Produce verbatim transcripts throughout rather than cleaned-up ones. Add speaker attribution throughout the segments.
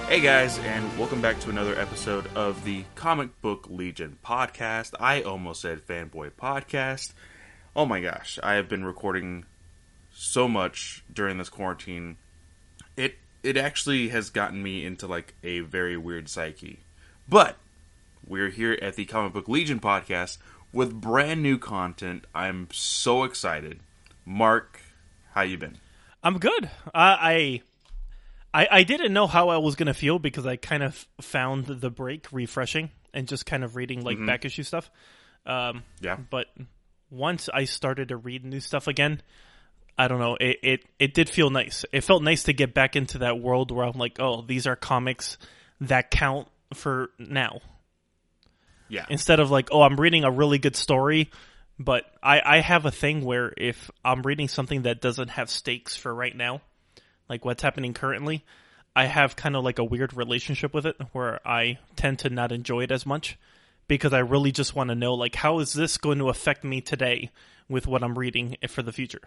Speaker 1: Hey guys, and welcome back to another episode of the Comic Book Legion podcast. I almost said Fanboy Podcast. Oh my gosh, I have been recording so much during this quarantine. It it actually has gotten me into like a very weird psyche. But we're here at the Comic Book Legion podcast with brand new content. I'm so excited. Mark, how you been?
Speaker 2: I'm good. Uh, I. I, I didn't know how I was going to feel because I kind of found the break refreshing and just kind of reading like mm-hmm. back issue stuff. Um,
Speaker 1: yeah.
Speaker 2: But once I started to read new stuff again, I don't know, it, it, it did feel nice. It felt nice to get back into that world where I'm like, oh, these are comics that count for now.
Speaker 1: Yeah.
Speaker 2: Instead of like, oh, I'm reading a really good story, but I, I have a thing where if I'm reading something that doesn't have stakes for right now, like what's happening currently, I have kind of like a weird relationship with it where I tend to not enjoy it as much because I really just want to know, like, how is this going to affect me today with what I'm reading for the future?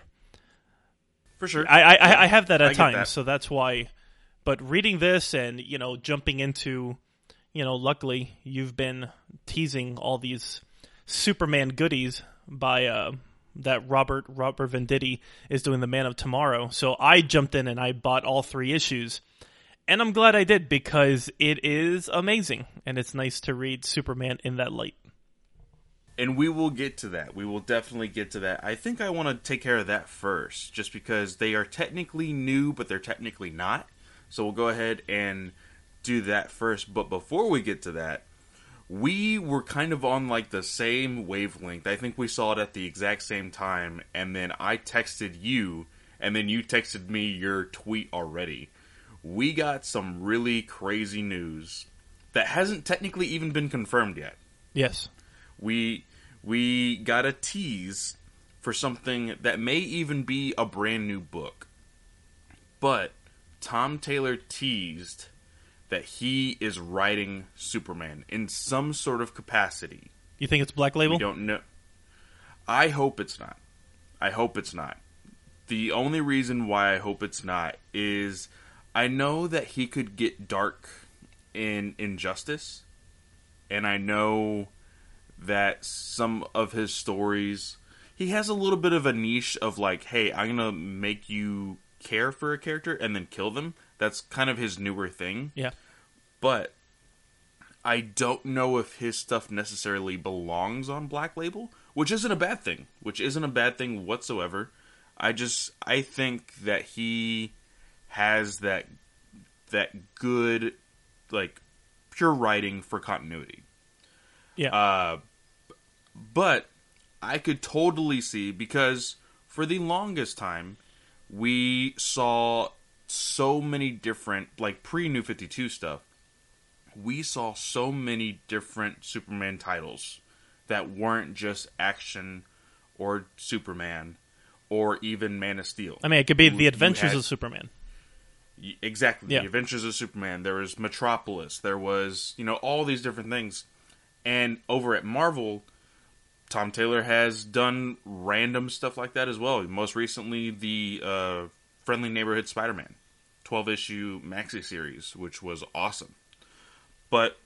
Speaker 1: For sure.
Speaker 2: I I, I have that at
Speaker 1: I
Speaker 2: times,
Speaker 1: that.
Speaker 2: so that's why. But reading this and, you know, jumping into, you know, luckily you've been teasing all these Superman goodies by... Uh, that Robert Robert Venditti is doing the Man of Tomorrow. So I jumped in and I bought all three issues. And I'm glad I did because it is amazing. And it's nice to read Superman in that light.
Speaker 1: And we will get to that. We will definitely get to that. I think I want to take care of that first, just because they are technically new, but they're technically not. So we'll go ahead and do that first. But before we get to that, we were kind of on like the same wavelength. I think we saw it at the exact same time, and then I texted you, and then you texted me your tweet already. We got some really crazy news that hasn't technically even been confirmed yet.
Speaker 2: Yes.
Speaker 1: We we got a tease for something that may even be a brand new book. But Tom Taylor teased that he is writing Superman in some sort of capacity.
Speaker 2: You think it's Black Label?
Speaker 1: We don't know. I hope it's not. I hope it's not. The only reason why I hope it's not is I know that he could get dark in Injustice, and I know that some of his stories, he has a little bit of a niche of like, hey, I'm going to make you care for a character and then kill them. That's kind of his newer thing.
Speaker 2: Yeah. But
Speaker 1: I don't know if his stuff necessarily belongs on Black Label, which isn't a bad thing. Which isn't a bad thing whatsoever. I just, I think that he has that, that good, like, pure writing for continuity.
Speaker 2: Yeah.
Speaker 1: Uh, but I could totally see, because for the longest time, we saw so many different, like pre-New fifty-two stuff, we saw so many different Superman titles that weren't just Action or Superman or even Man of Steel.
Speaker 2: I mean, it could be
Speaker 1: you,
Speaker 2: The Adventures
Speaker 1: had,
Speaker 2: of Superman.
Speaker 1: Exactly,
Speaker 2: yeah.
Speaker 1: The Adventures of Superman. There was Metropolis. There was, you know, all these different things. And over at Marvel, Tom Taylor has done random stuff like that as well. Most recently, the uh, Friendly Neighborhood Spider-Man twelve-issue maxi series, which was awesome. But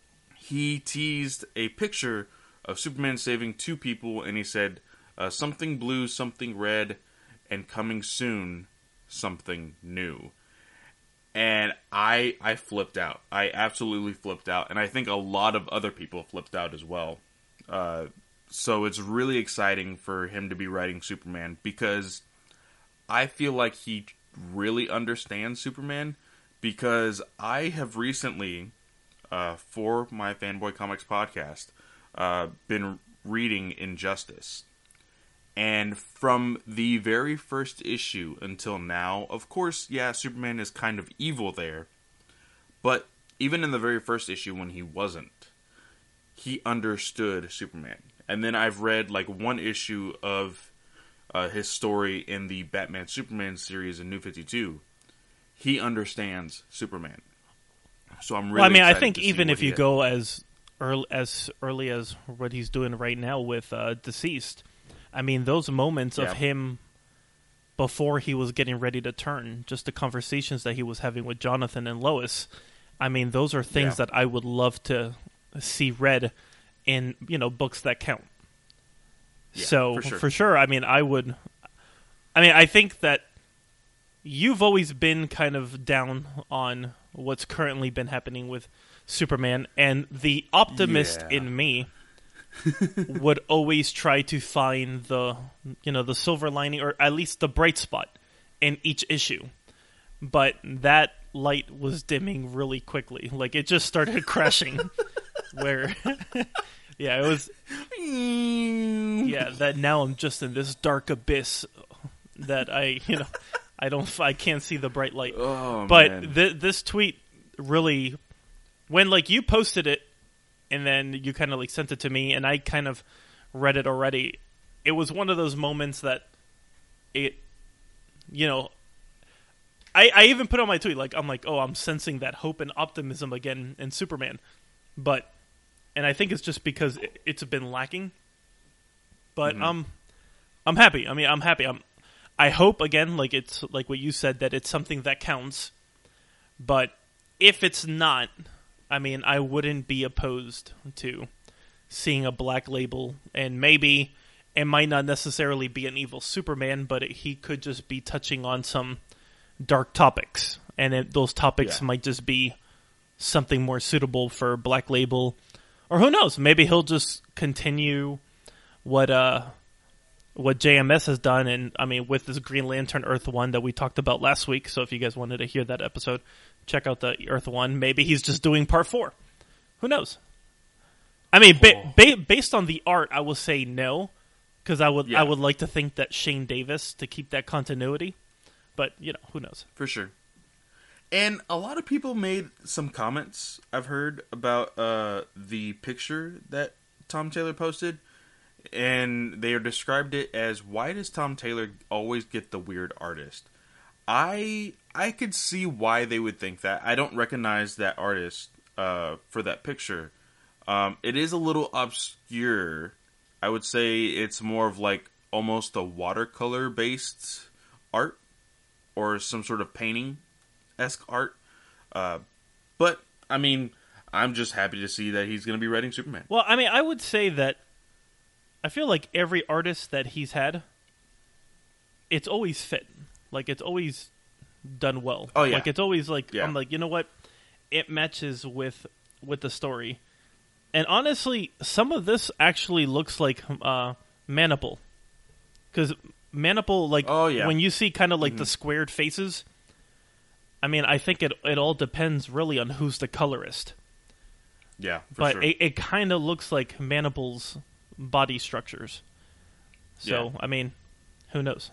Speaker 1: he teased a picture of Superman saving two people, and he said, uh, something blue, something red, and coming soon, something new. And I I flipped out. I absolutely flipped out. And I think a lot of other people flipped out as well. Uh, so it's really exciting for him to be writing Superman, because I feel like he really understands Superman, because I have recently, uh, for my Fanboy Comics podcast, uh, been reading Injustice. And from the very first issue until now, of course, yeah, Superman is kind of evil there. But even in the very first issue when he wasn't, he understood Superman. And then I've read like one issue of uh, his story in the Batman Superman series in New fifty-two. He understands Superman. So I'm really
Speaker 2: well, I mean, I
Speaker 1: excited
Speaker 2: think
Speaker 1: to
Speaker 2: even
Speaker 1: see what
Speaker 2: if
Speaker 1: he
Speaker 2: you
Speaker 1: has.
Speaker 2: go as early as early as what he's doing right now with uh, Deceased, I mean, those moments
Speaker 1: Yeah.
Speaker 2: of him before he was getting ready to turn, just the conversations that he was having with Jonathan and Lois, I mean, those are things
Speaker 1: Yeah.
Speaker 2: that I would love to see read in, you know, books that count.
Speaker 1: Yeah,
Speaker 2: so,
Speaker 1: for sure.
Speaker 2: for sure, I mean, I would... I mean, I think that you've always been kind of down on what's currently been happening with Superman, and the optimist
Speaker 1: Yeah.
Speaker 2: in me would always try to find the, you know, the silver lining, or at least the bright spot in each issue. But that light was dimming really quickly. Like, it just started crashing. Where, yeah, it was, yeah, that now I'm just in this dark abyss that I, you know, I don't, I can't see the bright light.
Speaker 1: Oh,
Speaker 2: but
Speaker 1: man.
Speaker 2: th- this tweet really, when like you posted it, and then you kind of like sent it to me, and I kind of read it already. It was one of those moments that it, you know, I, I even put on my tweet, like, I'm like, oh, I'm sensing that hope and optimism again in Superman. But, and I think it's just because it, it's been lacking. But
Speaker 1: Mm-hmm.
Speaker 2: um, I'm happy. I mean, I'm happy. I'm, I hope, again, like it's like what you said, that it's something that counts. But if it's not, I mean, I wouldn't be opposed to seeing a Black Label, and maybe it might not necessarily be an evil Superman, but it, he could just be touching on some dark topics, and it, those topics
Speaker 1: Yeah.
Speaker 2: might just be something more suitable for Black Label, or who knows? Maybe he'll just continue what uh what J M S has done, and I mean with this Green Lantern Earth One that we talked about last week. So if you guys wanted to hear that episode, check out the Earth One. Maybe he's just doing part four. Who knows? I mean, ba- ba- based on the art, I will say no, because I would
Speaker 1: Yeah.
Speaker 2: I would like to think that Shane Davis to keep that continuity, but you know, who knows?
Speaker 1: For sure. And a lot of people made some comments, I've heard, about uh, the picture that Tom Taylor posted. And they described it as, why does Tom Taylor always get the weird artist? I I could see why they would think that. I don't recognize that artist uh, for that picture. Um, it is a little obscure. I would say it's more of like almost a watercolor-based art, or some sort of painting-esque art. Uh, but, I mean, I'm just happy to see that he's going to be writing Superman.
Speaker 2: Well, I mean, I would say that I feel like every artist that he's had, it's always fit. Like, it's always done well.
Speaker 1: Oh, yeah.
Speaker 2: Like, it's always like,
Speaker 1: Yeah.
Speaker 2: I'm like, you know what? It matches with with the story. And honestly, some of this actually looks like uh, Manipul. Because Manipul, like,
Speaker 1: Oh, yeah.
Speaker 2: when you see kind of like
Speaker 1: Mhm.
Speaker 2: the squared faces, I mean, I think it it all depends really on who's the colorist.
Speaker 1: Yeah, for
Speaker 2: But
Speaker 1: sure.
Speaker 2: it, it kind of looks like Manipul's body structures. So,
Speaker 1: Yeah.
Speaker 2: I mean, who knows?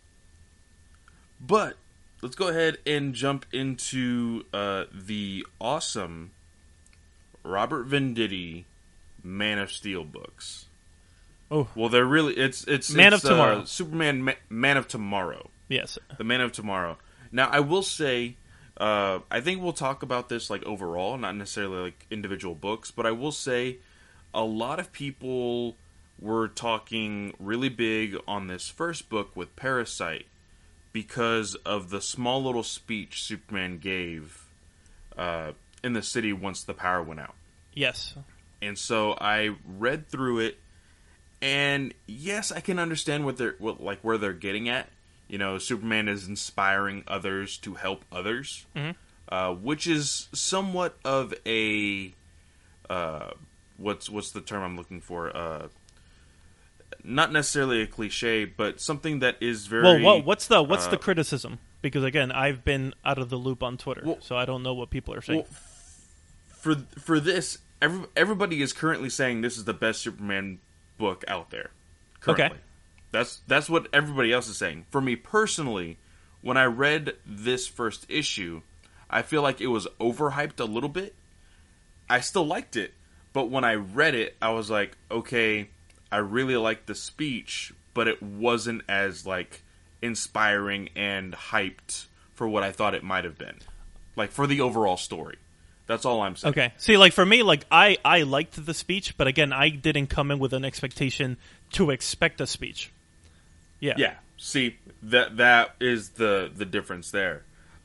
Speaker 1: But let's go ahead and jump into uh, the awesome Robert Venditti Man of Steel books.
Speaker 2: Oh,
Speaker 1: Well, they're really it's it's
Speaker 2: Man
Speaker 1: it's,
Speaker 2: of Tomorrow.
Speaker 1: uh, Superman Ma- Man of Tomorrow.
Speaker 2: yes.
Speaker 1: The Man of Tomorrow. Now, I will say, uh, I think we'll talk about this like overall, not necessarily like individual books, but I will say a lot of people were talking really big on this first book with Parasite because of the small little speech Superman gave uh, in the city once the power went out.
Speaker 2: Yes.
Speaker 1: And so I read through it, and yes, I can understand what they're what, like where they're getting at. You know, Superman is inspiring others to help others,
Speaker 2: Mhm.
Speaker 1: uh, which is somewhat of a uh, what's what's the term I'm looking for? Uh, not necessarily a cliche, but something that is very
Speaker 2: Well, what, what's the what's
Speaker 1: uh,
Speaker 2: the criticism? Because again, I've been out of the loop on Twitter,
Speaker 1: Well-
Speaker 2: so I don't know what people are saying.
Speaker 1: Well, for for this, every, everybody is currently saying this is the best Superman book out there. Currently.
Speaker 2: Okay.
Speaker 1: That's that's what everybody else is saying. For me personally, when I read this first issue, I feel like it was overhyped a little bit. I still liked it, but when I read it, I was like, okay, I really liked the speech, but it wasn't as like inspiring and hyped for what I thought it might have been. Like for the overall story. That's all I'm saying.
Speaker 2: Okay. See, like for me, like I I liked the speech, but again, I didn't come in with an expectation to expect a speech. Yeah.
Speaker 1: Yeah. See, that that is the the difference there.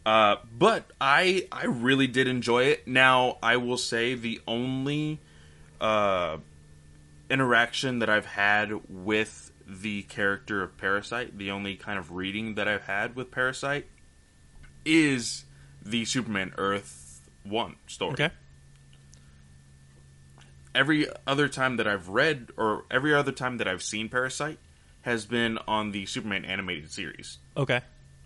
Speaker 1: Uh, but I I really did enjoy it. Now, I will say the only uh, interaction that I've had with the character of Parasite, the only kind of reading that I've had with Parasite, is the Superman Earth one story.
Speaker 2: Okay.
Speaker 1: Every other time that I've read, or every other time that I've seen Parasite, has been on the Superman animated series.
Speaker 2: Okay.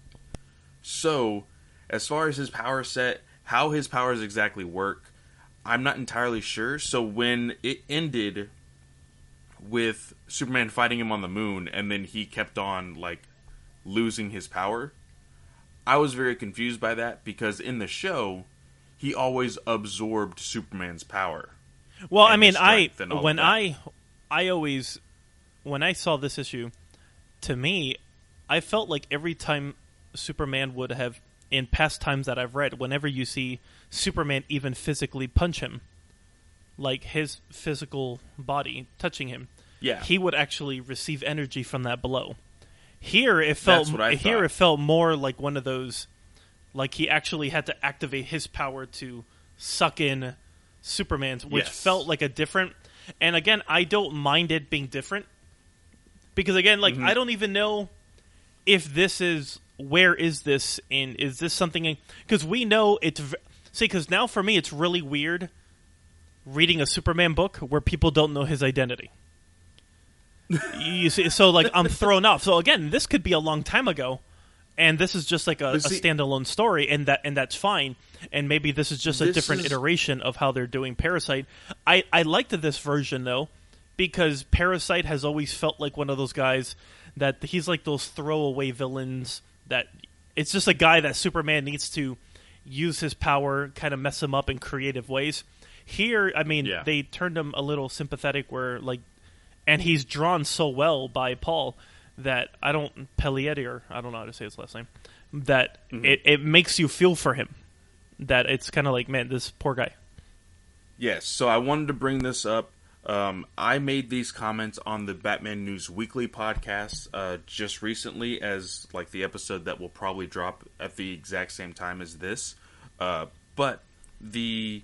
Speaker 1: So, as far as his power set, how his powers exactly work, I'm not entirely sure. So when it ended with Superman fighting him on the moon, and then he kept on, like, losing his power, I was very confused by that, because in the show, he always absorbed Superman's power.
Speaker 2: Well, I mean, I
Speaker 1: when
Speaker 2: I I always when I saw this issue, to me, I felt like every time Superman would have, in past times that I've read, whenever you see Superman even physically punch him, like his physical body touching him,
Speaker 1: yeah,
Speaker 2: he would actually receive energy from that blow. Here it felt
Speaker 1: That's what I
Speaker 2: here
Speaker 1: thought.
Speaker 2: it felt more like one of those, like he actually had to activate his power to suck in Superman's, which
Speaker 1: Yes.
Speaker 2: felt like a different. And again, I don't mind it being different, because again, like
Speaker 1: Mhm.
Speaker 2: I don't even know if this is, where is this in, is this something, because we know it's v- see, because now for me it's really weird reading a Superman book where people don't know his identity. You see, so like I'm thrown off. So again, this could be a long time ago, and this is just like a, a
Speaker 1: But see-
Speaker 2: standalone story, and that and that's fine. And maybe this is just a
Speaker 1: This
Speaker 2: different
Speaker 1: is-
Speaker 2: iteration of how they're doing Parasite. I I liked this version though, because Parasite has always felt like one of those guys that he's like those throwaway villains that it's just a guy that Superman needs to use his power, kind of mess him up in creative ways. Here, I mean,
Speaker 1: Yeah.
Speaker 2: they turned him a little sympathetic, where like, and he's drawn so well by Paul that I don't Pelietti, or I don't know how to say his last name, that
Speaker 1: Mm-hmm.
Speaker 2: it, it makes you feel for him. That it's kind of like, man, this poor guy.
Speaker 1: Yes, so I wanted to bring this up. Um, I made these comments on the Batman News Weekly podcast uh, just recently, as like the episode that will probably drop at the exact same time as this. Uh, but the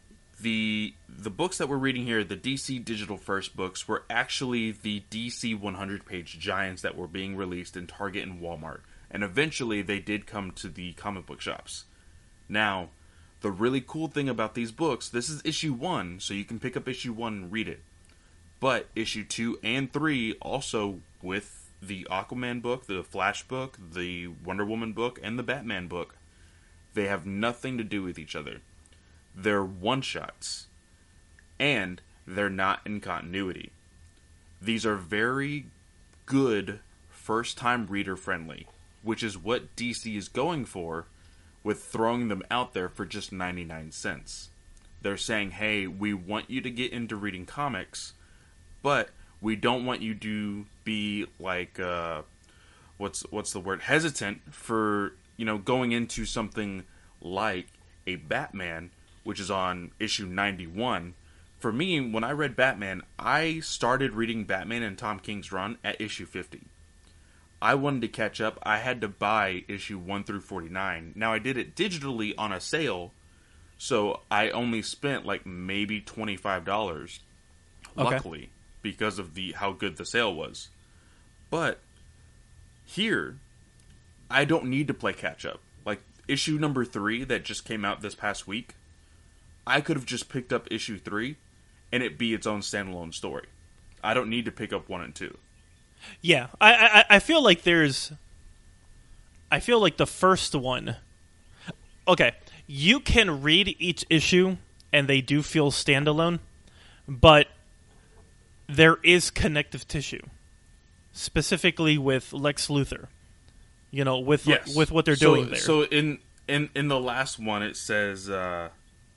Speaker 1: the the books that we're reading here, the D C Digital First books, were actually the D C one hundred page giants that were being released in Target and Walmart, and eventually they did come to the comic book shops. Now, the really cool thing about these books, this is issue one, so you can pick up issue one and read it. But issue two and three, also with the Aquaman book, the Flash book, the Wonder Woman book, and the Batman book, they have nothing to do with each other. They're one-shots. And they're not in continuity. These are very good first-time reader-friendly, which is what D C is going for with throwing them out there for just ninety-nine cents. They're saying, hey, we want you to get into reading comics, but we don't want you to be like, uh, what's what's the word, hesitant for, you know, going into something like a Batman, which is on issue ninety-one. For me, when I read Batman, I started reading Batman and Tom King's run at issue fifty. I wanted to catch up. I had to buy issue one through forty-nine. Now, I did it digitally on a sale, so I only spent like maybe twenty-five dollars,
Speaker 2: Okay.
Speaker 1: luckily, because of the how good the sale was. But here, I don't need to play catch up. Like, issue number three that just came out this past week, I could have just picked up issue three, and it be its own standalone story. I don't need to pick up one and two.
Speaker 2: Yeah, I, I I feel like there's, I feel like the first one. Okay, you can read each issue, and they do feel standalone, but there is connective tissue, specifically with Lex Luthor. You know, with
Speaker 1: Yes.
Speaker 2: with what they're
Speaker 1: So-
Speaker 2: doing there.
Speaker 1: So in in in the last one, it says, uh,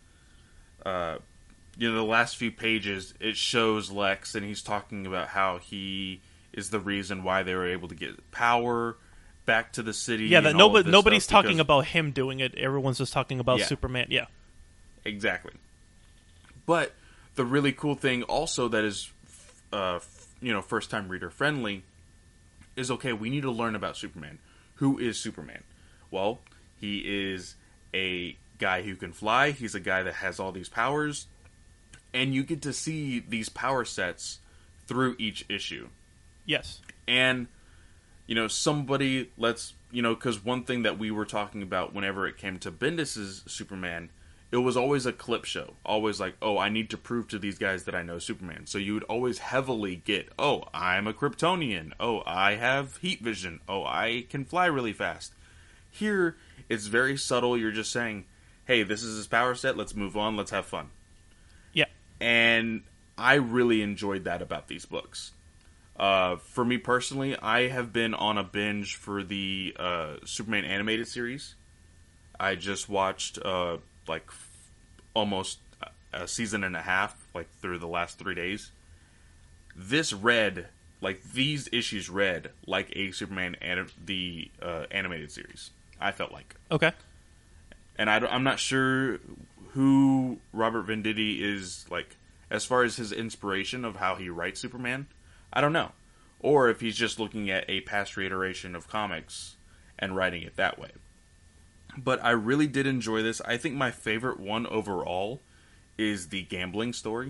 Speaker 1: uh, you know, the last few pages, it shows Lex, and he's talking about how he is the reason why they were able to get power back to the city.
Speaker 2: yeah, that
Speaker 1: and all of
Speaker 2: nobody
Speaker 1: this
Speaker 2: nobody's
Speaker 1: stuff
Speaker 2: talking
Speaker 1: because-
Speaker 2: about him doing it. Everyone's just talking about
Speaker 1: Yeah.
Speaker 2: Superman. Yeah.
Speaker 1: Exactly. But the really cool thing also that is, uh, you know, first time reader friendly is, okay, we need to learn about Superman. Who is Superman? Well, He is a guy who can fly. He's a guy that has all these powers. And you get to see these power sets through each issue.
Speaker 2: Yes.
Speaker 1: And, you know, somebody, let's, you know, because one thing that we were talking about whenever it came to Bendis's Superman, it was always a clip show. Always like, oh, I need to prove to these guys that I know Superman. So you would always heavily get, oh, I'm a Kryptonian. Oh, I have heat vision. Oh, I can fly really fast. Here, it's very subtle. You're just saying, hey, this is his power set. Let's move on. Let's have fun.
Speaker 2: Yeah.
Speaker 1: And I really enjoyed that about these books. Uh, for me personally, I have been on a binge for the uh, Superman animated series. I just watched... Uh, like f- almost a season and a half, like through the last three days. This read, like these issues read like a Superman anim- the uh, animated series. I felt like.
Speaker 2: Okay.
Speaker 1: And I I'm not sure who Robert Venditti is, like, as far as his inspiration of how he writes Superman. I don't know. Or if he's just looking at a past reiteration of comics and writing it that way. But I really did enjoy this. I think my favorite one overall is the gambling story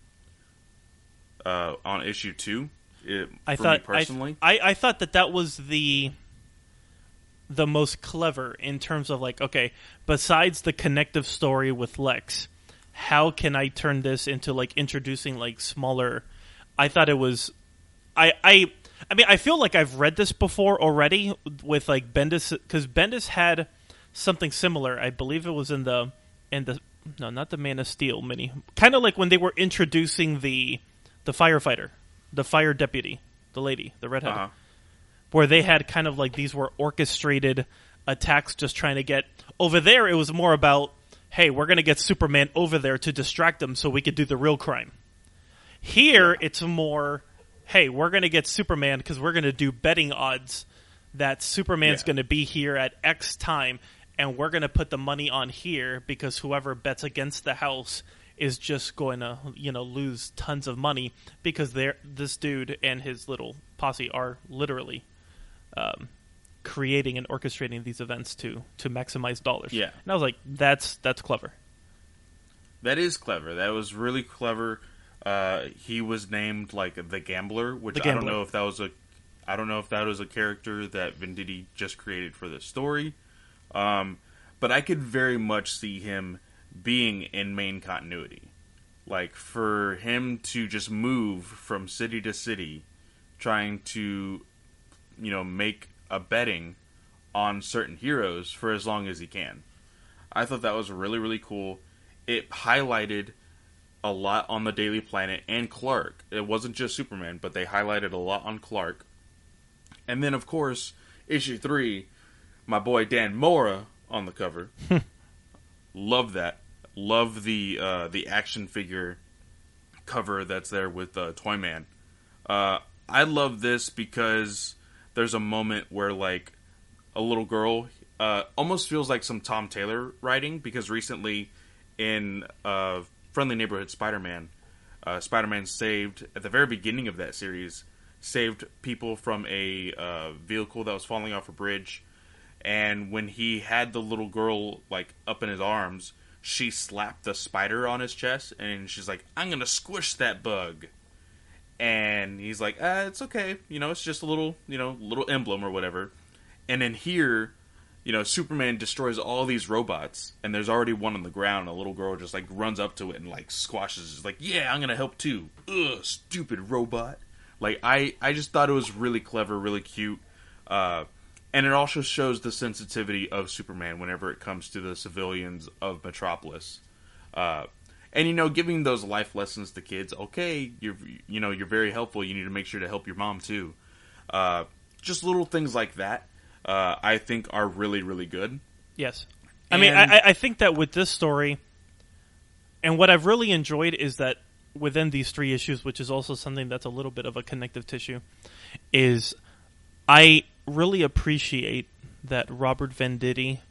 Speaker 1: uh, on issue two. It,
Speaker 2: I
Speaker 1: for
Speaker 2: thought
Speaker 1: me personally,
Speaker 2: I, I I thought that that was the the most clever in terms of like, okay, besides the connective story with Lex, how can I turn this into like introducing like smaller? I thought it was, I I I mean I feel like I've read this before already with like Bendis, because Bendis had something similar. I believe it was in the in the no, not the Man of Steel mini. Kind of like when they were introducing the the firefighter, the fire deputy, the lady, the redhead,
Speaker 1: uh-huh.
Speaker 2: where they had kind of like these were orchestrated attacks, just trying to get over there. It was more about, hey, we're going to get Superman over there to distract them so we could do the real crime. Here, yeah. It's more, hey, we're going to get Superman because we're going to do betting odds that Superman's yeah. going to be here at X time. And we're going to put the money on here because whoever bets against the house is just going to, you know, lose tons of money because they're, this dude and his little posse are literally um, creating and orchestrating these events to to maximize dollars.
Speaker 1: Yeah.
Speaker 2: And I was like, that's that's clever.
Speaker 1: That is clever. That was really clever. Uh, he was named like the Gambler, which the Gambler. I don't know if that was a, I don't know if that was a character that Venditti just created for this story. Um, but I could very much see him being in main continuity. Like, for him to just move from city to city, trying to, you know, make a betting on certain heroes for as long as he can. I thought that was really, really cool. It highlighted a lot on the Daily Planet and Clark. It wasn't just Superman, but they highlighted a lot on Clark. And then, of course, issue three... my boy Dan Mora on the cover. Love that. Love the uh, the action figure cover that's there with uh, Toyman. Uh, I love this because there's a moment where like a little girl uh, almost feels like some Tom Taylor writing, because recently in uh, Friendly Neighborhood Spider-Man, uh, Spider-Man saved at the very beginning of that series saved people from a uh, vehicle that was falling off a bridge. And when he had the little girl, like, up in his arms, she slapped the spider on his chest, and she's like, I'm gonna squish that bug. And he's like, ah, it's okay. You know, it's just a little, you know, little emblem or whatever. And then here, you know, Superman destroys all these robots, and there's already one on the ground. A little girl just, like, runs up to it and, like, squashes it. It's like, yeah, I'm gonna help too. Ugh, stupid robot. Like, I, I just thought it was really clever, really cute. Uh... And it also shows the sensitivity of Superman whenever it comes to the civilians of Metropolis. Uh, and, you know, giving those life lessons to kids, okay, you're, you know, you're very helpful. You need to make sure to help your mom, too. Uh, just little things like that, uh, I think are really, really good.
Speaker 2: Yes. I and, mean, I, I think that with this story, and what I've really enjoyed is that within these three issues, which is also something that's a little bit of a connective tissue, is I really appreciate that Robert Venditti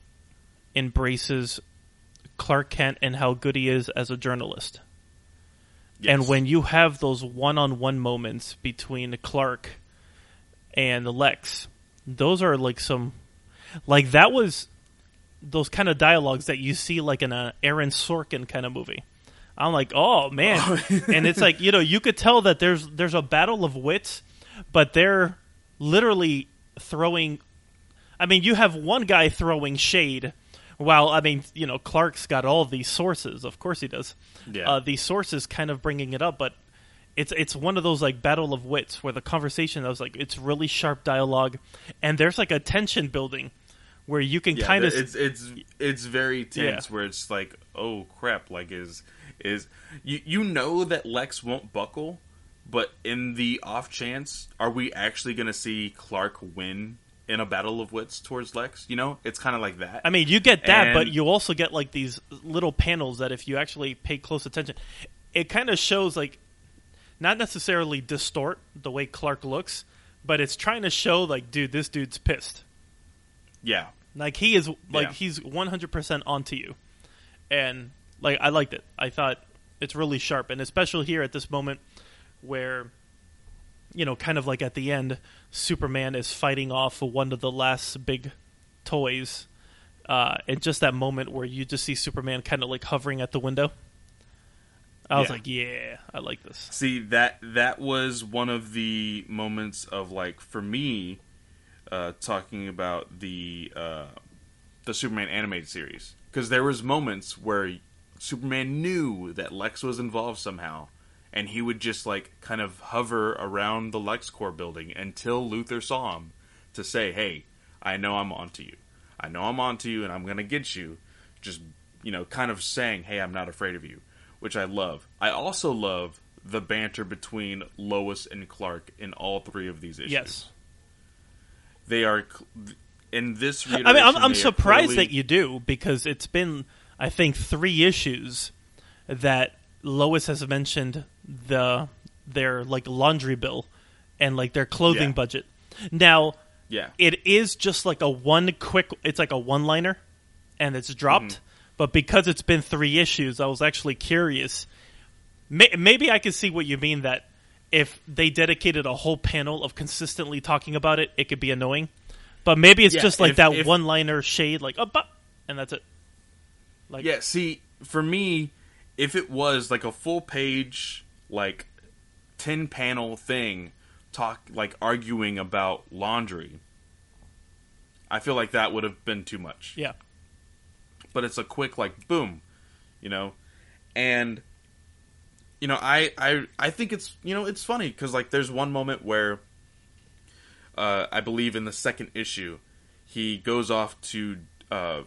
Speaker 2: embraces Clark Kent and how good he is as a journalist. Yes. And when you have those one-on-one moments between Clark and Lex, those are like some... Like, that was... those kind of dialogues that you see like in a Aaron Sorkin kind of movie. I'm like, oh man, and it's like, you know, you could tell that there's there's a battle of wits, but they're literally throwing. I mean, you have one guy throwing shade, while I mean, you know, Clark's got all of these sources. Of course, he does.
Speaker 1: Yeah.
Speaker 2: Uh, these sources kind of bringing it up, but it's it's one of those like battle of wits where the conversation I was like, it's really sharp dialogue, and there's like a tension building where you can
Speaker 1: yeah,
Speaker 2: kind of
Speaker 1: it's it's it's very tense.
Speaker 2: Yeah.
Speaker 1: Where it's like, oh crap, like is is you you know that Lex won't buckle, but in the off chance, are we actually going to see Clark win in a battle of wits towards Lex? You know, it's kind of like that.
Speaker 2: I mean, you get that,
Speaker 1: And-
Speaker 2: but you also get like these little panels that if you actually pay close attention, it kind of shows like not necessarily distort the way Clark looks, but it's trying to show like, dude, this dude's pissed.
Speaker 1: Yeah.
Speaker 2: Like he is like
Speaker 1: Yeah.
Speaker 2: he's one hundred percent onto you. And like I liked it. I thought it's really sharp, and especially here at this moment where, you know, kind of like at the end, Superman is fighting off one of the last big toys, uh, and just that moment where you just see Superman kind of like hovering at the window. I was
Speaker 1: Yeah.
Speaker 2: like, yeah, I like this.
Speaker 1: See, that that was one of the moments of like for me, uh, talking about the uh, the Superman animated series, because there was moments where Superman knew that Lex was involved somehow, and he would just like kind of hover around the LexCorp building until Luthor saw him to say, "Hey, I know I'm onto you. I know I'm onto you, and I'm gonna get you." Just, you know, kind of saying, "Hey, I'm not afraid of you," which I love. I also love the banter between Lois and Clark in all three of these issues.
Speaker 2: Yes.
Speaker 1: They are cl- in this.
Speaker 2: I mean, I'm,
Speaker 1: reiteration,
Speaker 2: I'm
Speaker 1: they are
Speaker 2: surprised
Speaker 1: clearly-
Speaker 2: that you do, because it's been, I think, three issues that Lois has mentioned the their like laundry bill and like their clothing
Speaker 1: Yeah.
Speaker 2: budget. Now,
Speaker 1: Yeah.
Speaker 2: it is just like a one quick. It's like a one liner, and it's dropped.
Speaker 1: Mm-hmm.
Speaker 2: But because it's been three issues, I was actually curious. May, maybe I could see what you mean, that if they dedicated a whole panel of consistently talking about it, it could be annoying. But maybe it's
Speaker 1: Yeah,
Speaker 2: just like
Speaker 1: if-
Speaker 2: that
Speaker 1: if-
Speaker 2: one-liner shade, like, oh, but, and that's it. Like,
Speaker 1: Yeah, see, for me, if it was like a full page, like ten panel thing, talk like arguing about laundry, I feel like that would have been too much.
Speaker 2: yeah.
Speaker 1: But it's a quick like boom, you know, and you know I I I think it's you know it's funny because like there's one moment where uh, I believe in the second issue he goes off to uh,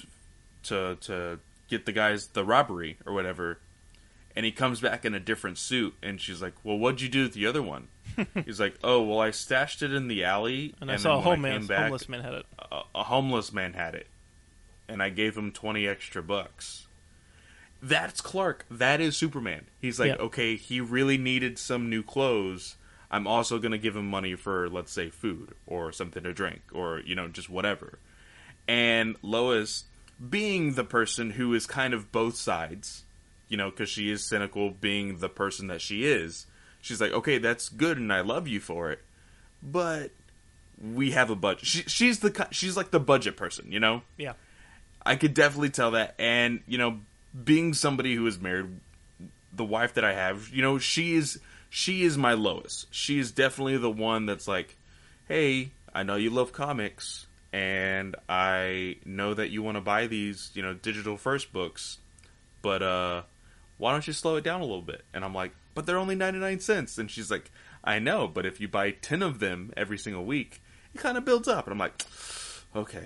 Speaker 1: to to get the guys the robbery or whatever, and he comes back in a different suit, and she's like, "Well, what'd you do with the other one?" He's like, "Oh, well, I stashed it in the alley,
Speaker 2: And, I
Speaker 1: then
Speaker 2: saw a
Speaker 1: when
Speaker 2: home man,
Speaker 1: came back,
Speaker 2: homeless man had it.
Speaker 1: a, a homeless man had it, and I gave him twenty extra bucks." That's Clark. That is Superman. He's like,
Speaker 2: Yeah.
Speaker 1: okay, he really needed some new clothes. I'm also going to give him money for, let's say, food or something to drink or, you know, just whatever. And Lois, being the person who is kind of both sides, you know, because she is cynical, being the person that she is, she's like, okay, that's good and I love you for it, but we have a budget. She, she's the ki- she's like the budget person, you know?
Speaker 2: Yeah.
Speaker 1: I could definitely tell that. And, you know, being somebody who is married, the wife that I have, you know, she is she is my Lois. She is definitely the one that's like, hey, I know you love comics, and I know that you want to buy these, you know, digital first books, but uh, why don't you slow it down a little bit? And I'm like, but they're only ninety-nine cents. And she's like, I know, but if you buy ten of them every single week, it kind of builds up. And I'm like, okay.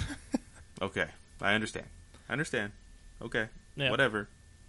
Speaker 1: Okay. I understand. I understand. Okay.
Speaker 2: Yeah.
Speaker 1: Whatever.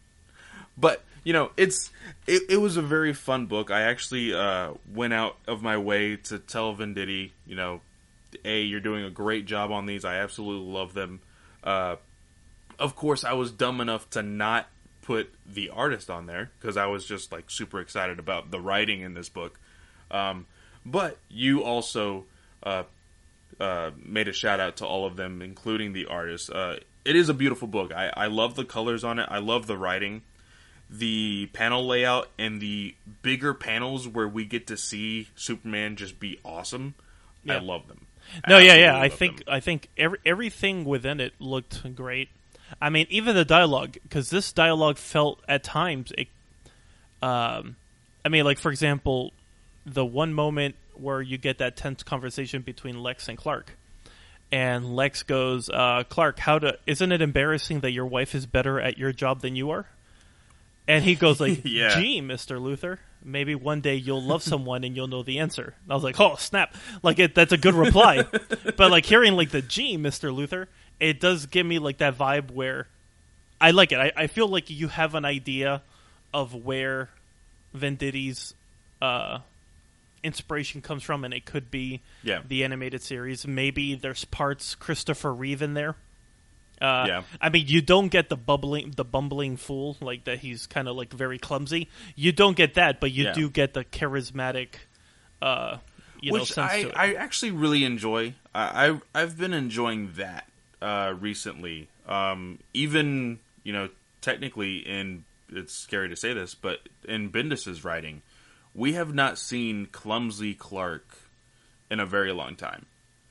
Speaker 1: But, you know, it's it, it was a very fun book. I actually uh, went out of my way to tell Venditti, you know, A, you're doing a great job on these. I absolutely love them. Uh, of course, I was dumb enough to not put the artist on there because I was just, like, super excited about the writing in this book. Um, but you also uh, uh, made a shout out to all of them, including the artist. Uh, it is a beautiful book. I, I love the colors on it. I love the writing. The panel layout and the bigger panels where we get to see Superman just be awesome.
Speaker 2: Yeah.
Speaker 1: I love them.
Speaker 2: No, yeah, yeah.
Speaker 1: Absolutely
Speaker 2: I
Speaker 1: love
Speaker 2: think
Speaker 1: them.
Speaker 2: I think every, everything within it looked great. I mean, even the dialogue, because this dialogue felt at times, it, um, I mean, like for example, the one moment where you get that tense conversation between Lex and Clark, and Lex goes, uh, "Clark, how to? Isn't it embarrassing that your wife is better at your job than you are?" And he goes like,
Speaker 1: Yeah.
Speaker 2: "Gee, Mister Luther, maybe one day you'll love someone and you'll know the answer." And I was like, "Oh, snap." Like, it, that's a good reply. But, like, hearing, like, the "Gee, Mister Luther," it does give me, like, that vibe where I like it. I, I feel like you have an idea of where Venditti's uh, inspiration comes from, and it could be
Speaker 1: Yeah.
Speaker 2: the animated series. Maybe there's parts Christopher Reeve in there. Uh,
Speaker 1: Yeah.
Speaker 2: I mean, you don't get the bubbling, the bumbling fool, like that. He's kind of like very clumsy. You don't get that, but you
Speaker 1: Yeah.
Speaker 2: do get the charismatic, uh, you know,
Speaker 1: Which
Speaker 2: sense
Speaker 1: I,
Speaker 2: to it.
Speaker 1: I actually really enjoy. I, I I've been enjoying that uh, recently. Um, even you know, technically, in it's scary to say this, but in Bendis's writing, we have not seen clumsy Clark in a very long time,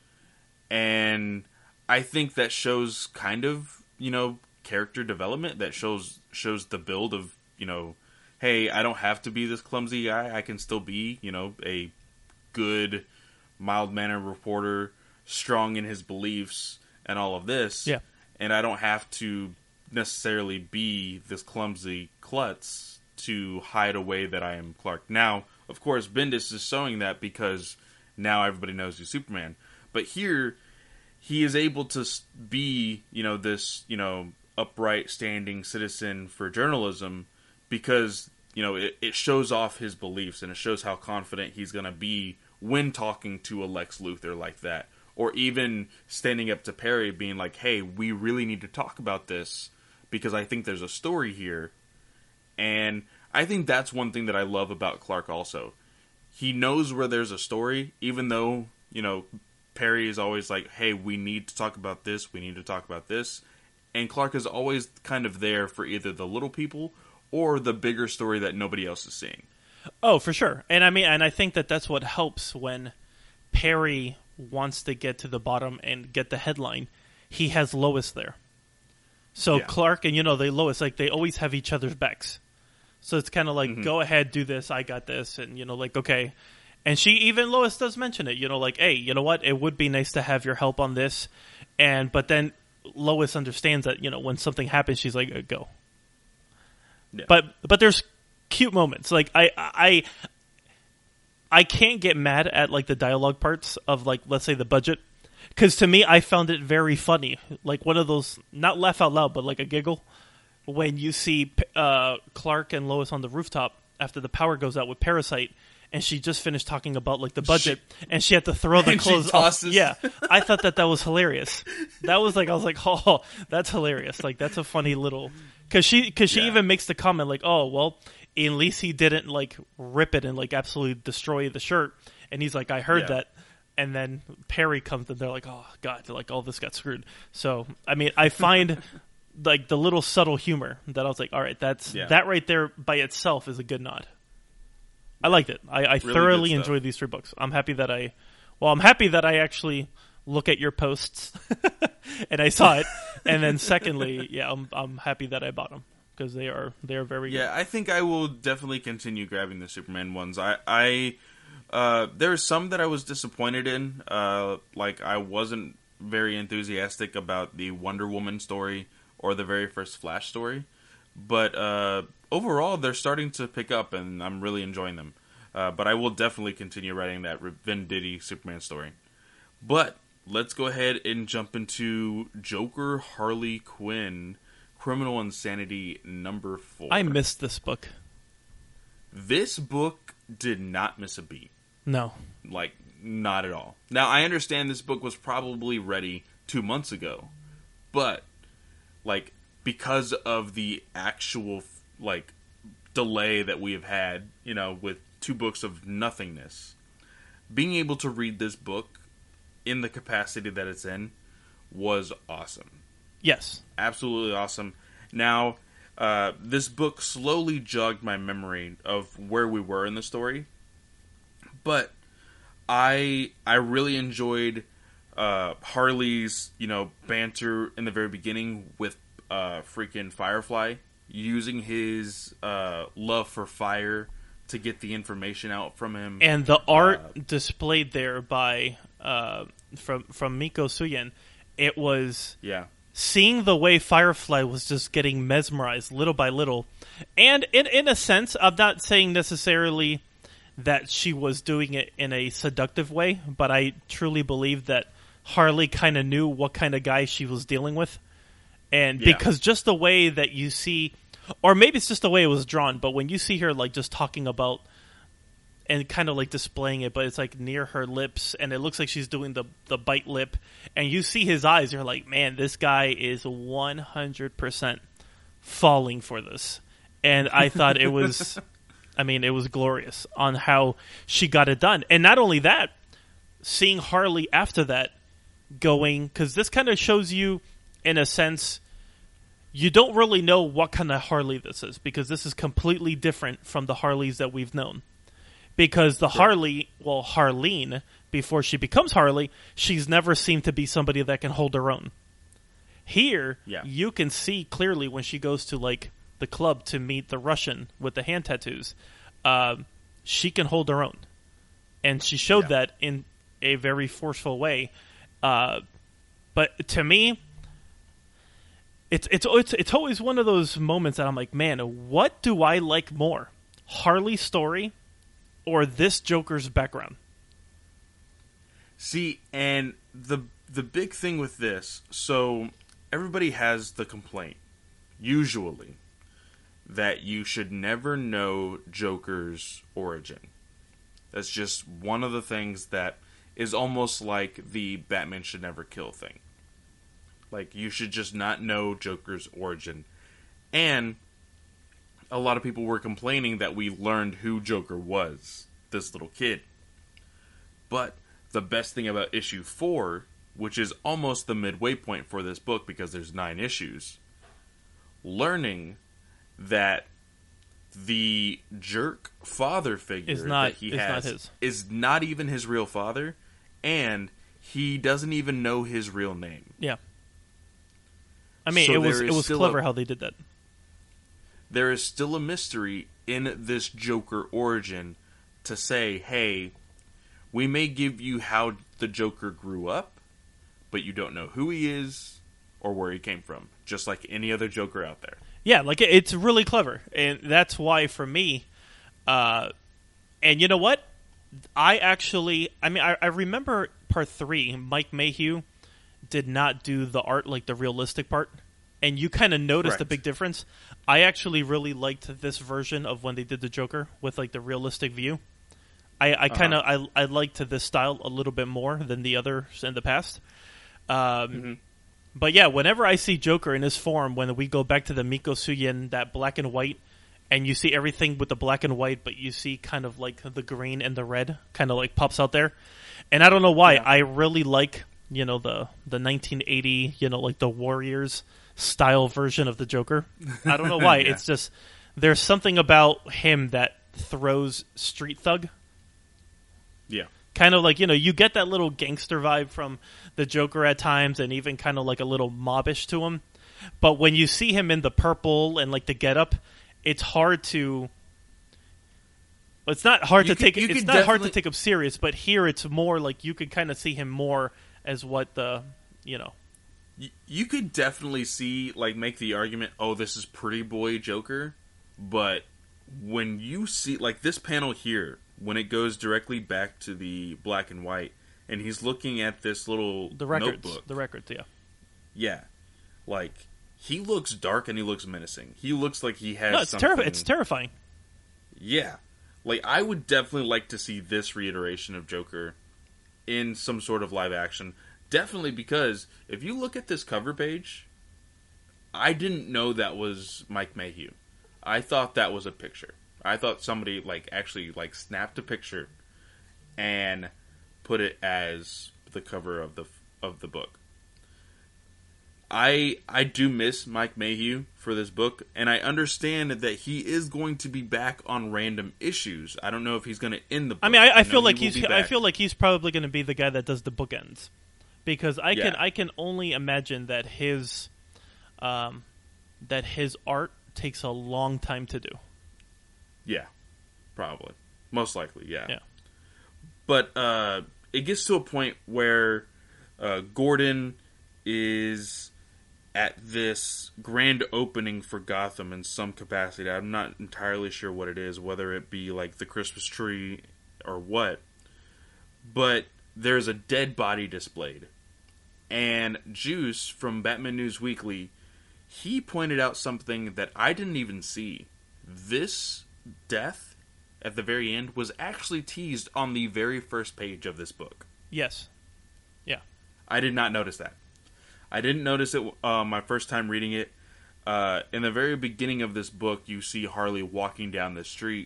Speaker 1: and I think that shows kind of you know character development. That shows shows the build of you know, hey, I don't have to be this clumsy guy. I can still be you know a good, mild-mannered reporter, strong in his beliefs, and all of this.
Speaker 2: Yeah.
Speaker 1: And I don't have to necessarily be this clumsy klutz to hide away that I am Clark. Now, of course, Bendis is showing that because now everybody knows he's Superman. But here, he is able to be, you know, this, you know, upright, standing citizen for journalism because, you know, it, it shows off his beliefs and it shows how confident he's going to be when talking to a Lex Luthor like that. Or even standing up to Perry being like, hey, we really need to talk about this because I think there's a story here. And I think that's one thing that I love about Clark also. He knows where there's a story, even though, you know, Perry is always like, hey, we need to talk about this, we need to talk about this. And Clark is always kind of there for either the little people or the bigger story that nobody else is seeing.
Speaker 2: Oh, for sure. And I mean, and I think that that's what helps when Perry wants to get to the bottom and get the headline. He has Lois there. So
Speaker 1: Yeah.
Speaker 2: Clark and, you know, they Lois, like, they always have each other's backs. So it's kind of like,
Speaker 1: Mm-hmm.
Speaker 2: go ahead, do this, I got this. And, you know, like, okay. And she, even Lois does mention it, you know, like, hey, you know what? It would be nice to have your help on this. And, but then Lois understands that, you know, when something happens, she's like, uh, go.
Speaker 1: Yeah.
Speaker 2: But, but there's cute moments. Like, I, I, I can't get mad at, like, the dialogue parts of, like, let's say the budget. Because to me, I found it very funny. Like, one of those, not laugh out loud, but like a giggle. When you see uh, Clark and Lois on the rooftop after the power goes out with Parasite, and she just finished talking about, like, the budget,
Speaker 1: She-
Speaker 2: and she had to throw the
Speaker 1: And she
Speaker 2: clothes off.
Speaker 1: tosses.
Speaker 2: Yeah, I thought that that was hilarious. That was like, I was like, oh, that's hilarious. Like, that's a funny little... Because she, cause she
Speaker 1: Yeah.
Speaker 2: even makes the comment, like, oh, well, at least he didn't, like, rip it and, like, absolutely destroy the shirt. And he's like, I heard
Speaker 1: Yeah.
Speaker 2: that. And then Perry comes and they're like, oh, God, they're like, all this got screwed. So, I mean, I find, like, the little subtle humor that I was like, all right, that's
Speaker 1: Yeah.
Speaker 2: that right there by itself is a good nod. I liked it. I, I
Speaker 1: good
Speaker 2: thoroughly
Speaker 1: stuff.
Speaker 2: enjoyed these three books. I'm happy that I, well, I'm happy that I actually look at your posts and I saw it. And then secondly, yeah, I'm I'm happy that I bought them because they are they are very
Speaker 1: Yeah, I think I will definitely continue grabbing the Superman ones. I, I uh, there are some that I was disappointed in. Uh, like I wasn't very enthusiastic about the Wonder Woman story or the very first Flash story, but uh, overall they're starting to pick up, and I'm really enjoying them. Uh, but I will definitely continue writing that Venditti Superman story. But let's go ahead and jump into Joker Harley Quinn Criminal Insanity number four.
Speaker 2: I missed this book.
Speaker 1: This book did not miss a beat.
Speaker 2: No.
Speaker 1: Like, not at all. Now, I understand this book was probably ready two months ago. But, like, because of the actual, like, delay that we have had, you know, with two books of nothingness, being able to read this book in the capacity that it's in was awesome.
Speaker 2: Yes.
Speaker 1: Absolutely awesome. Now, uh, this book slowly jogged my memory of where we were in the story, but I I really enjoyed uh, Harley's, you know, banter in the very beginning with uh, freaking Firefly, using his uh, love for fire to get the information out from him,
Speaker 2: and the art
Speaker 1: uh,
Speaker 2: displayed there by uh, from from Miko Suyen, it was
Speaker 1: yeah.
Speaker 2: seeing the way Firefly was just getting mesmerized little by little. And in in a sense, I'm not saying necessarily that she was doing it in a seductive way, but I truly believe that Harley kind of knew what kind of guy she was dealing with. And
Speaker 1: Yeah.
Speaker 2: because just the way that you see, or maybe it's just the way it was drawn, but when you see her like just talking about and kind of like displaying it, but it's like near her lips, and it looks like she's doing the, the bite lip, and you see his eyes, you're like, man, this guy is one hundred percent falling for this. And I thought it was, I mean, it was glorious on how she got it done. And not only that, seeing Harley after that going, because this kind of shows you, in a sense, you don't really know what kind of Harley this is, because this is completely different from the Harleys that we've known. Because the
Speaker 1: Sure.
Speaker 2: Harley, well, Harleen, before she becomes Harley, she's never seemed to be somebody that can hold her own. Here,
Speaker 1: Yeah.
Speaker 2: you can see clearly when she goes to, like, the club to meet the Russian with the hand tattoos, um, she can hold her own. And she showed
Speaker 1: Yeah.
Speaker 2: that in a very forceful way. Uh, but to me, it's, it's it's it's always one of those moments that I'm like, man, what do I like more? Harley's story or this Joker's background?
Speaker 1: See, and the the big thing with this, so everybody has the complaint, usually, that you should never know Joker's origin. That's just one of the things that is almost like the Batman should never kill thing. Like, you should just not know Joker's origin. And a lot of people were complaining that we learned who Joker was, this little kid. But the best thing about issue four, which is almost the midway point for this book because there's nine issues, learning that the jerk father figure
Speaker 2: Is not-
Speaker 1: that he
Speaker 2: is not
Speaker 1: has
Speaker 2: his.
Speaker 1: is not even his real father, and he doesn't even know his real name.
Speaker 2: Yeah. I mean,
Speaker 1: So
Speaker 2: it was
Speaker 1: there
Speaker 2: it
Speaker 1: is
Speaker 2: was
Speaker 1: still
Speaker 2: clever
Speaker 1: a-
Speaker 2: how they did that.
Speaker 1: There is still a mystery in this Joker origin to say, hey, we may give you how the Joker grew up, but you don't know who he is or where he came from, just like any other Joker out there.
Speaker 2: Yeah, like it- it's really clever, and that's why for me, uh, and you know what? I actually, I mean, I, I remember part three. Mike Mayhew did not do the art like the realistic part, and you kind of noticed the
Speaker 1: Correct.
Speaker 2: big difference. I actually really liked this version of when they did the Joker with like the realistic view. I, I kind of
Speaker 1: Uh-huh.
Speaker 2: I I liked this style a little bit more than the others in the past. Um,
Speaker 1: Mhm.
Speaker 2: But yeah, whenever I see Joker in his form, when we go back to the Miko Suyen, that black and white, and you see everything with the black and white, but you see kind of like the green and the red kind of like pops out there. And I don't know why,
Speaker 1: Yeah.
Speaker 2: I really like, you know, the, the nineteen eighty, you know, like the Warriors style version of the Joker. I don't know why.
Speaker 1: Yeah.
Speaker 2: It's just, there's something about him that throws street thug.
Speaker 1: Yeah.
Speaker 2: Kind of like, you know, you get that little gangster vibe from the Joker at times, and even kind of like a little mobbish to him. But when you see him in the purple and like the getup, it's hard to. It's not hard
Speaker 1: You
Speaker 2: to
Speaker 1: could-
Speaker 2: take.
Speaker 1: you
Speaker 2: It's
Speaker 1: could
Speaker 2: not hard to
Speaker 1: definitely-
Speaker 2: take him serious. But here, it's more like you could kind of see him more as what the, you know.
Speaker 1: Y- You could definitely see, like, make the argument, oh, this is Pretty Boy Joker, but when you see, like, this panel here, when it goes directly back to the black and white, and he's looking at this little
Speaker 2: The records,
Speaker 1: notebook.
Speaker 2: the records, yeah.
Speaker 1: Yeah. Like, he looks dark and he looks menacing. He looks like he has
Speaker 2: No, it's
Speaker 1: something...
Speaker 2: terrifying. It's terrifying.
Speaker 1: Yeah. Like, I would definitely like to see this reiteration of Joker in some sort of live action. Definitely because, if you look at this cover page, I didn't know that was Mike Mayhew. I thought that was a picture. I thought somebody, like, actually, like, snapped a picture and put it as the cover of the of the book. I I do miss Mike Mayhew for this book, and I understand that he is going to be back on random issues. I don't know if he's going to end the book.
Speaker 2: I mean, I, I
Speaker 1: know
Speaker 2: feel
Speaker 1: he
Speaker 2: like
Speaker 1: will
Speaker 2: he's.
Speaker 1: be
Speaker 2: I
Speaker 1: back.
Speaker 2: feel like he's probably going to be the guy that does the bookends, because I
Speaker 1: Yeah.
Speaker 2: can I can only imagine that his um, that his art takes a long time to do.
Speaker 1: Yeah, probably. Most likely, yeah.
Speaker 2: Yeah.
Speaker 1: But uh, it gets to a point where uh, Gordon is at this grand opening for Gotham in some capacity. I'm not entirely sure what it is, whether it be like the Christmas tree or what. But there's a dead body displayed. And Juice from Batman News Weekly, he pointed out something that I didn't even see. This death at the very end was actually teased on the very first page of this book.
Speaker 2: Yes. Yeah.
Speaker 1: I did not notice that. I didn't notice it uh, my first time reading it. Uh, in the very beginning of this book, you see Harley walking down the street.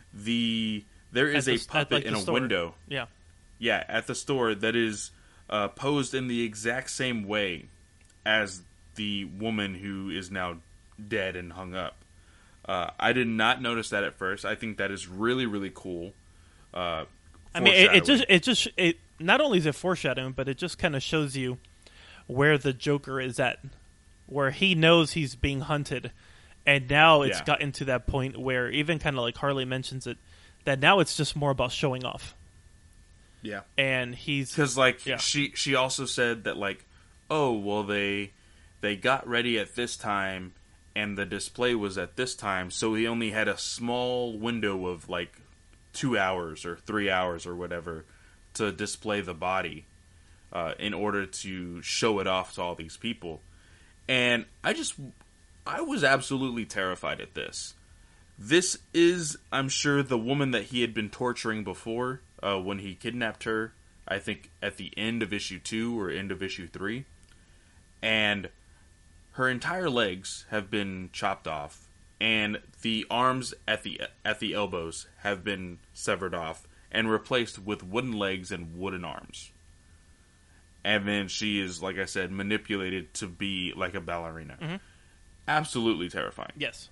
Speaker 1: The there is
Speaker 2: At
Speaker 1: a
Speaker 2: the- at,
Speaker 1: puppet
Speaker 2: like,
Speaker 1: in
Speaker 2: the
Speaker 1: a
Speaker 2: store.
Speaker 1: window.
Speaker 2: Yeah.
Speaker 1: Yeah, at the store that is uh, posed in the exact same way as the woman who is now dead and hung up. Uh, I did not notice that at first. I think that is really, really cool. Uh,
Speaker 2: I mean, it, it just
Speaker 1: foreshadowing.
Speaker 2: it just it not only is it foreshadowing, but it just kind of shows you where the Joker is at, where he knows he's being hunted, and now it's
Speaker 1: Yeah.
Speaker 2: gotten to that point where even kind of like Harley mentions it, that now it's just more about showing off,
Speaker 1: Yeah.
Speaker 2: and he's
Speaker 1: Because like
Speaker 2: Yeah.
Speaker 1: she she also said that like, oh well they they got ready at this time and the display was at this time, so he only had a small window of like two hours or three hours or whatever to display the body uh, in order to show it off to all these people. And I just I was absolutely terrified at this. This is, I'm sure, the woman that he had been torturing before uh, when he kidnapped her, I think at the end of issue two or end of issue three. And her entire legs have been chopped off, and the arms at the at the elbows have been severed off and replaced with wooden legs and wooden arms. And then she is, like I said, manipulated to be like a ballerina.
Speaker 2: Mm-hmm.
Speaker 1: Absolutely terrifying.
Speaker 2: yes,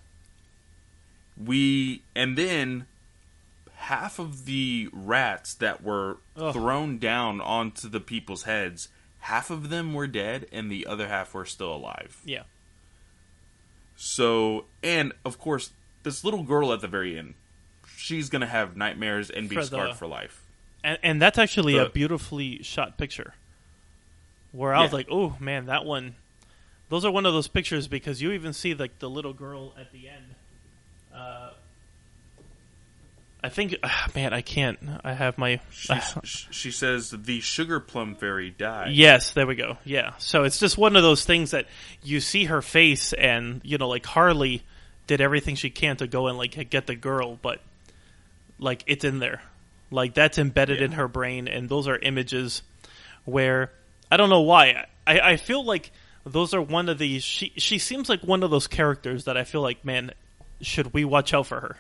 Speaker 1: We and then half of the rats that were
Speaker 2: Ugh.
Speaker 1: thrown down onto the people's heads, half of them were dead and the other half were still alive.
Speaker 2: yeah,
Speaker 1: So, and of course, this little girl at the very end, she's gonna have nightmares and be
Speaker 2: For
Speaker 1: scarred
Speaker 2: the-
Speaker 1: for life.
Speaker 2: and and that's actually
Speaker 1: The-
Speaker 2: a beautifully shot picture. Where I was
Speaker 1: Yeah.
Speaker 2: like, oh man, that one. Those are one of those pictures because you even see like the little girl at the end. Uh, I think, ah, man, I can't. I have my.
Speaker 1: She, she says the sugar plum fairy died.
Speaker 2: Yes, there we go. Yeah. So it's just one of those things that you see her face and, you know, like Harley did everything she can to go and like get the girl, but like it's in there. Like that's embedded
Speaker 1: Yeah.
Speaker 2: in her brain, and those are images where I don't know why. I, I feel like those are one of the she she seems like one of those characters that I feel like, man, should we watch out for her?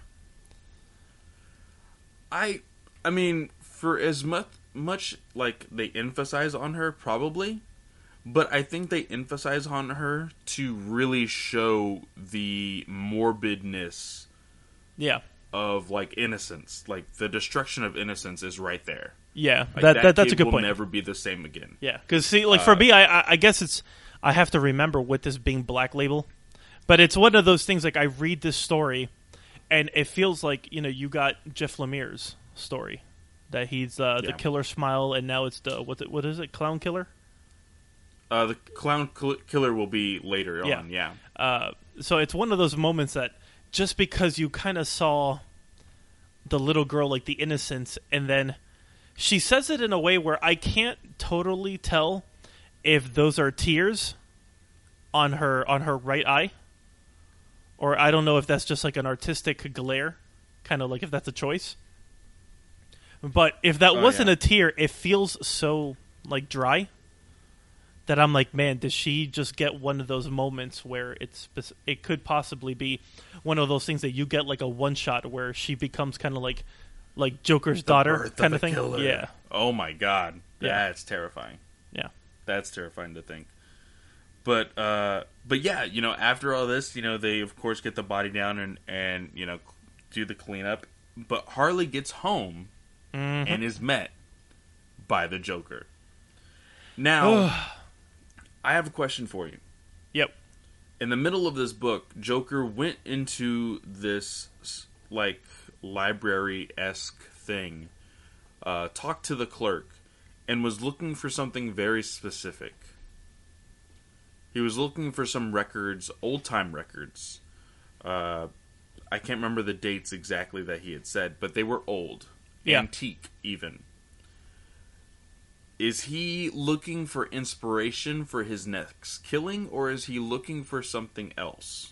Speaker 1: I, I mean, for as much much like they emphasize on her, probably, but I think they emphasize on her to really show the morbidness
Speaker 2: Yeah.
Speaker 1: of like innocence. Like the destruction of innocence is right there.
Speaker 2: Yeah.
Speaker 1: Like,
Speaker 2: that,
Speaker 1: that,
Speaker 2: that that's a
Speaker 1: kid
Speaker 2: good
Speaker 1: will
Speaker 2: point.
Speaker 1: never be the same again.
Speaker 2: Yeah, because see, like for
Speaker 1: Uh,
Speaker 2: me, I, I I guess it's I have to remember with this being Black Label, but it's one of those things. Like I read this story, and it feels like you know you got Jeff Lemire's story, that he's uh, the
Speaker 1: Yeah.
Speaker 2: Killer Smile, and now it's the what what is it, Clown Killer?
Speaker 1: Uh, the clown cl- killer will be later
Speaker 2: Yeah.
Speaker 1: on. Yeah,
Speaker 2: Uh, so it's one of those moments that just because you kind of saw the little girl, like the innocence, and then she says it in a way where I can't totally tell if those are tears on her on her right eye, or I don't know if that's just like an artistic glare, kind of like if that's a choice. But if that
Speaker 1: Oh,
Speaker 2: wasn't
Speaker 1: yeah.
Speaker 2: a tear, it feels so like dry that I'm like, man, does she just get one of those moments where it's spec- it could possibly be one of those things that you get like a one shot where she becomes kind of like like Joker's daughter
Speaker 1: Birth
Speaker 2: kind
Speaker 1: a
Speaker 2: of thing.
Speaker 1: killer.
Speaker 2: Yeah,
Speaker 1: Oh my god,
Speaker 2: Yeah.
Speaker 1: that's terrifying.
Speaker 2: yeah,
Speaker 1: That's terrifying to think. But uh, but yeah, you know, after all this, you know, they of course get the body down and and you know do the cleanup. But Harley gets home
Speaker 2: Mhm.
Speaker 1: and is met by the Joker. Now, I have a question for you.
Speaker 2: Yep.
Speaker 1: In the middle of this book, Joker went into this, like, library-esque thing, uh, talked to the clerk, and was looking for something very specific. He was looking for some records, old-time records. Uh, I can't remember the dates exactly that he had said, but they were old.
Speaker 2: Yeah.
Speaker 1: Antique, even. Is he looking for inspiration for his next killing, or is he looking for something else?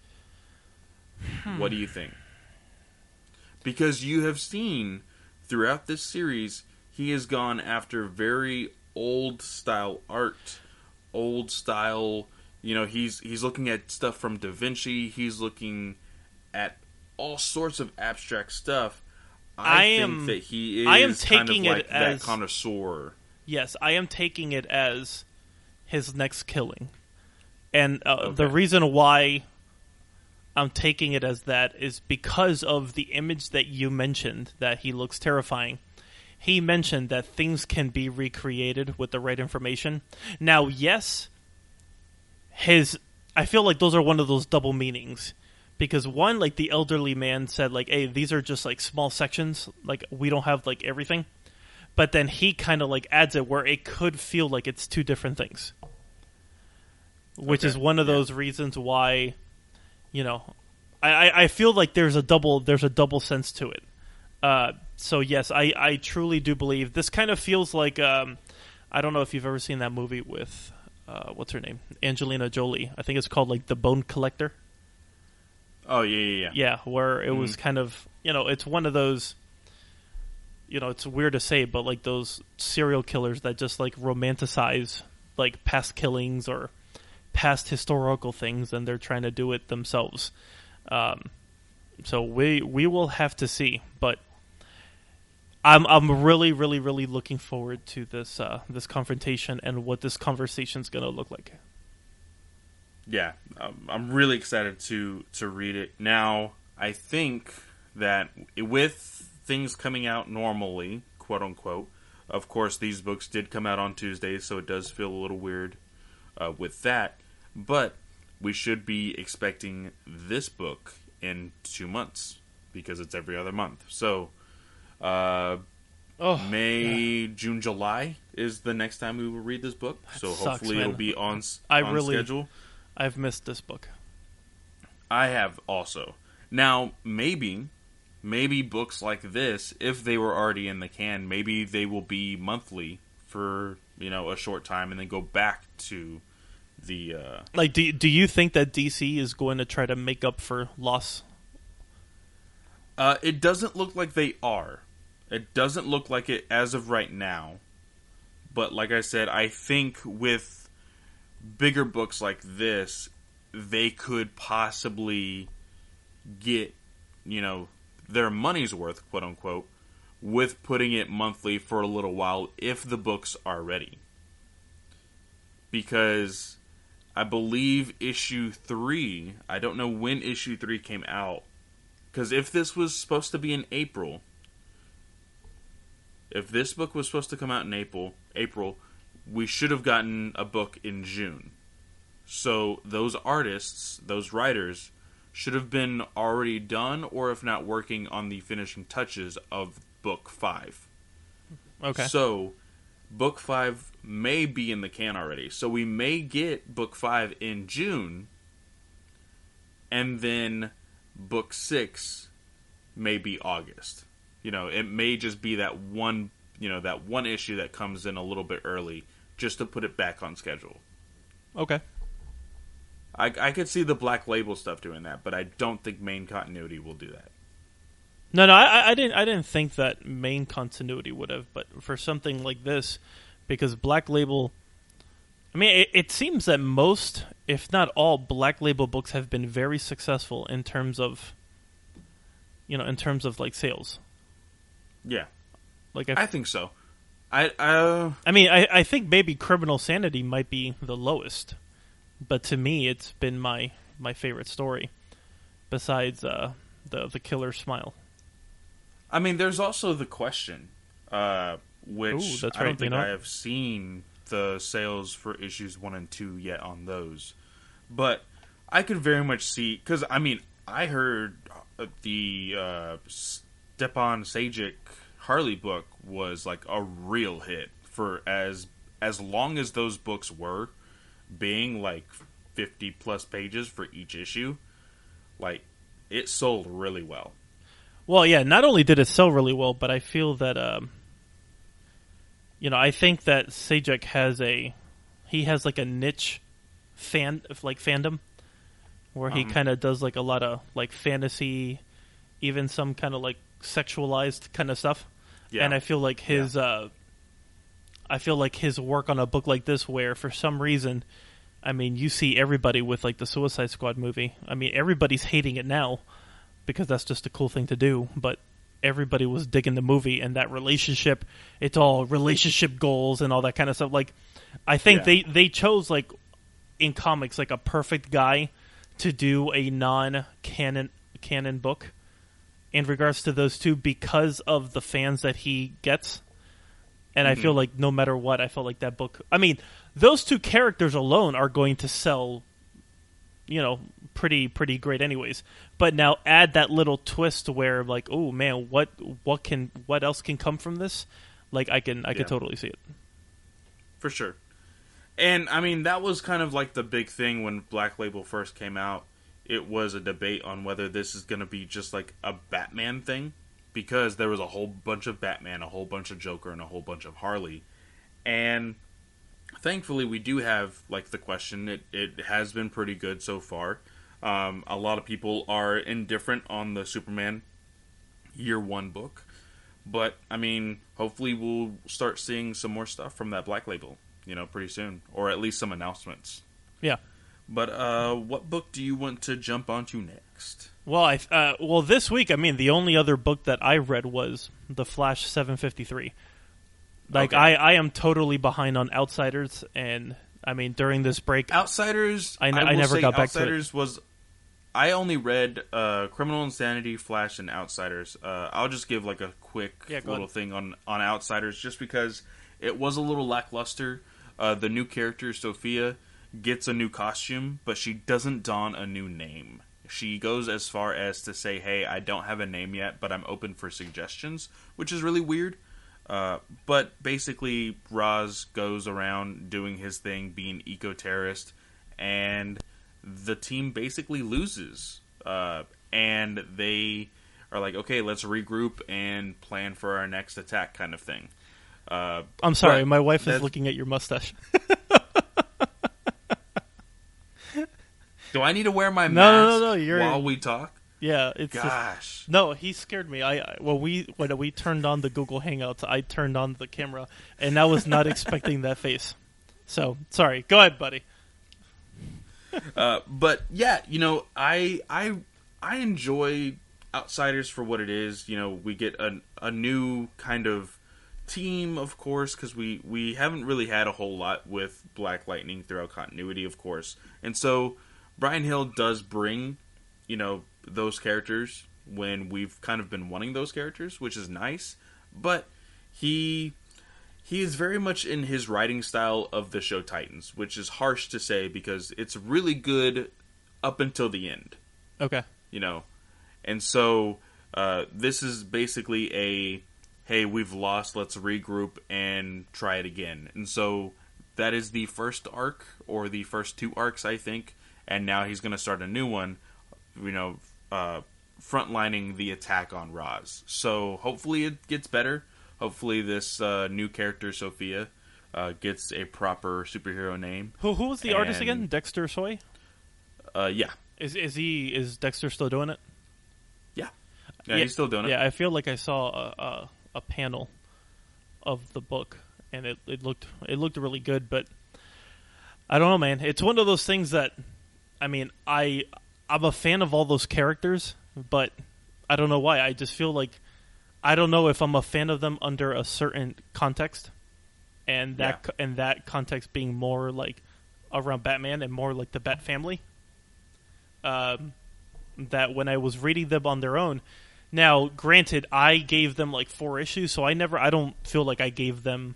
Speaker 1: Hmm. What do you think? Because you have seen, throughout this series, he has gone after very old-style art, old-style... You know, he's he's looking at stuff from Da Vinci, he's looking at all sorts of abstract stuff. I,
Speaker 2: I
Speaker 1: think
Speaker 2: am,
Speaker 1: that he is
Speaker 2: I am
Speaker 1: kind
Speaker 2: taking
Speaker 1: of like
Speaker 2: it as,
Speaker 1: that connoisseur.
Speaker 2: Yes, I am taking it as his next killing. And uh,
Speaker 1: Okay.
Speaker 2: the reason why I'm taking it as that is because of the image that you mentioned, that he looks terrifying. He mentioned that things can be recreated with the right information. Now, yes, his I feel like those are one of those double meanings. Because one, like the elderly man said, like, hey, these are just like small sections. Like, we don't have like everything. But then he kind of like adds it where it could feel like it's two different things. Which
Speaker 1: Okay.
Speaker 2: is one of
Speaker 1: Yeah.
Speaker 2: those reasons why, you know, I, I, I feel like there's a double there's a double sense to it. Uh, so yes, I, I truly do believe this kind of feels like um, I don't know if you've ever seen that movie with uh, what's her name? Angelina Jolie. I think it's called like The Bone Collector.
Speaker 1: Oh, yeah, yeah, yeah.
Speaker 2: Yeah, where it
Speaker 1: Mhm.
Speaker 2: was kind of, you know, it's one of those, you know, it's weird to say, but like those serial killers that just like romanticize like past killings or past historical things, and they're trying to do it themselves. Um, so we we will have to see, but I'm I'm really really really looking forward to this uh, this confrontation and what this conversation's going to look like.
Speaker 1: Yeah, um, I'm really excited to to read it. Now, I think that with things coming out normally, quote unquote, of course, these books did come out on Tuesdays, so it does feel a little weird uh, with that. But we should be expecting this book in two months because it's every other month. So, uh,
Speaker 2: Oh,
Speaker 1: May,
Speaker 2: yeah.
Speaker 1: June, July is the next time we will read this book.
Speaker 2: That
Speaker 1: so
Speaker 2: sucks,
Speaker 1: hopefully
Speaker 2: man.
Speaker 1: it'll be on,
Speaker 2: I
Speaker 1: on
Speaker 2: really-
Speaker 1: schedule.
Speaker 2: I've missed this book.
Speaker 1: I have also. Now, maybe, maybe books like this, if they were already in the can, maybe they will be monthly for, you know, a short time and then go back to the... Uh,
Speaker 2: Like, do do you think that D C is going to try to make up for loss?
Speaker 1: uh, it doesn't look like they are. It doesn't look like it as of right now. But like I said, I think with bigger books like this, they could possibly get, you know, their money's worth, quote unquote, with putting it monthly for a little while if the books are ready. Because I believe issue three, I don't know when issue three came out, because if this was supposed to be in April, if this book was supposed to come out in April, April, we should have gotten a book in June. So those artists, those writers, should have been already done, or if not working on the finishing touches of book five.
Speaker 2: Okay.
Speaker 1: So book five may be in the can already. So we may get book five in June, and then book six may be August. You know, it may just be that one, you know, that one issue that comes in a little bit early, just to put it back on schedule.
Speaker 2: Okay.
Speaker 1: I, I could see the Black Label stuff doing that, but I don't think main continuity will do that.
Speaker 2: No, no, I, I didn't. I didn't think that main continuity would have, but for something like this, because Black Label, I mean, it, it seems that most, if not all, Black Label books have been very successful in terms of, you know, in terms of like sales.
Speaker 1: Yeah,
Speaker 2: Like, I,
Speaker 1: I think so. I uh,
Speaker 2: I mean, I, I think maybe Criminal Sanity might be the lowest, but to me, it's been my my favorite story, besides uh, the the Killer Smile.
Speaker 1: I mean, there's also The Question, uh, which
Speaker 2: Ooh, that's
Speaker 1: I
Speaker 2: right,
Speaker 1: don't think
Speaker 2: you know.
Speaker 1: I have seen the sales for issues one and two yet on those, but I could very much see, because I mean I heard the uh, Stepan Sajic Harley book was like a real hit for as as long as those books were, being like fifty plus pages for each issue, like it sold really well.
Speaker 2: Well, yeah, not only did it sell really well, but I feel that um, you know, I think that Sajak has a he has like a niche fan like fandom where he um, kind of does like a lot of like fantasy, even some kind of like sexualized kind of stuff. Yeah. And I feel like his yeah. uh, I feel like his work on a book like this, where for some reason, I mean, you see everybody with like the Suicide Squad movie. I mean, everybody's hating it now because that's just a cool thing to do, but everybody was digging the movie and that relationship. It's all relationship goals and all that kind of stuff. Like, I think yeah. they, they chose like in comics like a perfect guy to do a non-canon canon book in regards to those two because of the fans that he gets. And mm-hmm. I feel like no matter what, I felt like that book... I mean, those two characters alone are going to sell, you know, pretty pretty great anyways. But now add that little twist where, like, oh man, what what can what else can come from this? Like, I can I yeah. can totally see it.
Speaker 1: For sure. And, I mean, that was kind of like the big thing when Black Label first came out. It was a debate on whether this is going to be just like a Batman thing, because there was a whole bunch of Batman, a whole bunch of Joker, and a whole bunch of Harley. And thankfully we do have like the question. It, it has been pretty good so far. Um, a lot of people are indifferent on the Superman year one book. But, I mean, hopefully we'll start seeing some more stuff from that Black Label, you know, pretty soon. Or at least some announcements.
Speaker 2: Yeah.
Speaker 1: But uh, what book do you want to jump onto next?
Speaker 2: Well, I uh, well this week, I mean, the only other book that I read was The Flash seven fifty-three. Like, okay. I, I am totally behind on Outsiders, and, I mean, during this break...
Speaker 1: Outsiders, I, n- I, I never got back to it. Outsiders was... I only read uh, Criminal Insanity, Flash, and Outsiders. Uh, I'll just give, like, a quick yeah, little ahead. thing on, on Outsiders, just because it was a little lackluster. Uh, the new character, Sophia, gets a new costume, but she doesn't don a new name. She goes as far as to say, hey, I don't have a name yet, but I'm open for suggestions, which is really weird. Uh, but basically, Roz goes around doing his thing, being eco-terrorist, and the team basically loses. Uh, and they are like, okay, let's regroup and plan for our next attack kind of thing. Uh,
Speaker 2: I'm sorry, my wife is looking at your mustache.
Speaker 1: Do I need to wear my
Speaker 2: no,
Speaker 1: mask
Speaker 2: no, no, no, you're,
Speaker 1: while we talk?
Speaker 2: Yeah, it's
Speaker 1: gosh.
Speaker 2: Just, no, he scared me. I, I well, we when we turned on the Google Hangouts, I turned on the camera, and I was not expecting that face. So sorry. Go ahead, buddy.
Speaker 1: Uh, but yeah, you know, I I I enjoy Outsiders for what it is. You know, we get a a new kind of team, of course, because we we haven't really had a whole lot with Black Lightning throughout continuity, of course, and so Bryan Hill does bring, you know, those characters when we've kind of been wanting those characters, which is nice. But he he is very much in his writing style of the show Titans, which is harsh to say because it's really good up until the end.
Speaker 2: Okay.
Speaker 1: You know, and so uh, this is basically a, hey, we've lost, let's regroup and try it again. And so that is the first arc, or the first two arcs, I think. And now he's going to start a new one, you know, uh, frontlining the attack on Roz. So hopefully it gets better. Hopefully this uh, new character, Sophia, uh, gets a proper superhero name.
Speaker 2: Who who was the and, artist again? Dexter Soy?
Speaker 1: Uh, yeah.
Speaker 2: Is is he is Dexter still doing it?
Speaker 1: Yeah. Yeah, yeah he's still doing it.
Speaker 2: Yeah, I feel like I saw a, a, a panel of the book, and it, it looked it looked really good, but I don't know, man. It's one of those things that, I mean, I I'm a fan of all those characters, but I don't know why. I just feel like I don't know if I'm a fan of them under a certain context, and that yeah. and that context being more like around Batman and more like the Bat family. Um, that when I was reading them on their own. Now, granted, I gave them like four issues, so I never, I don't feel like I gave them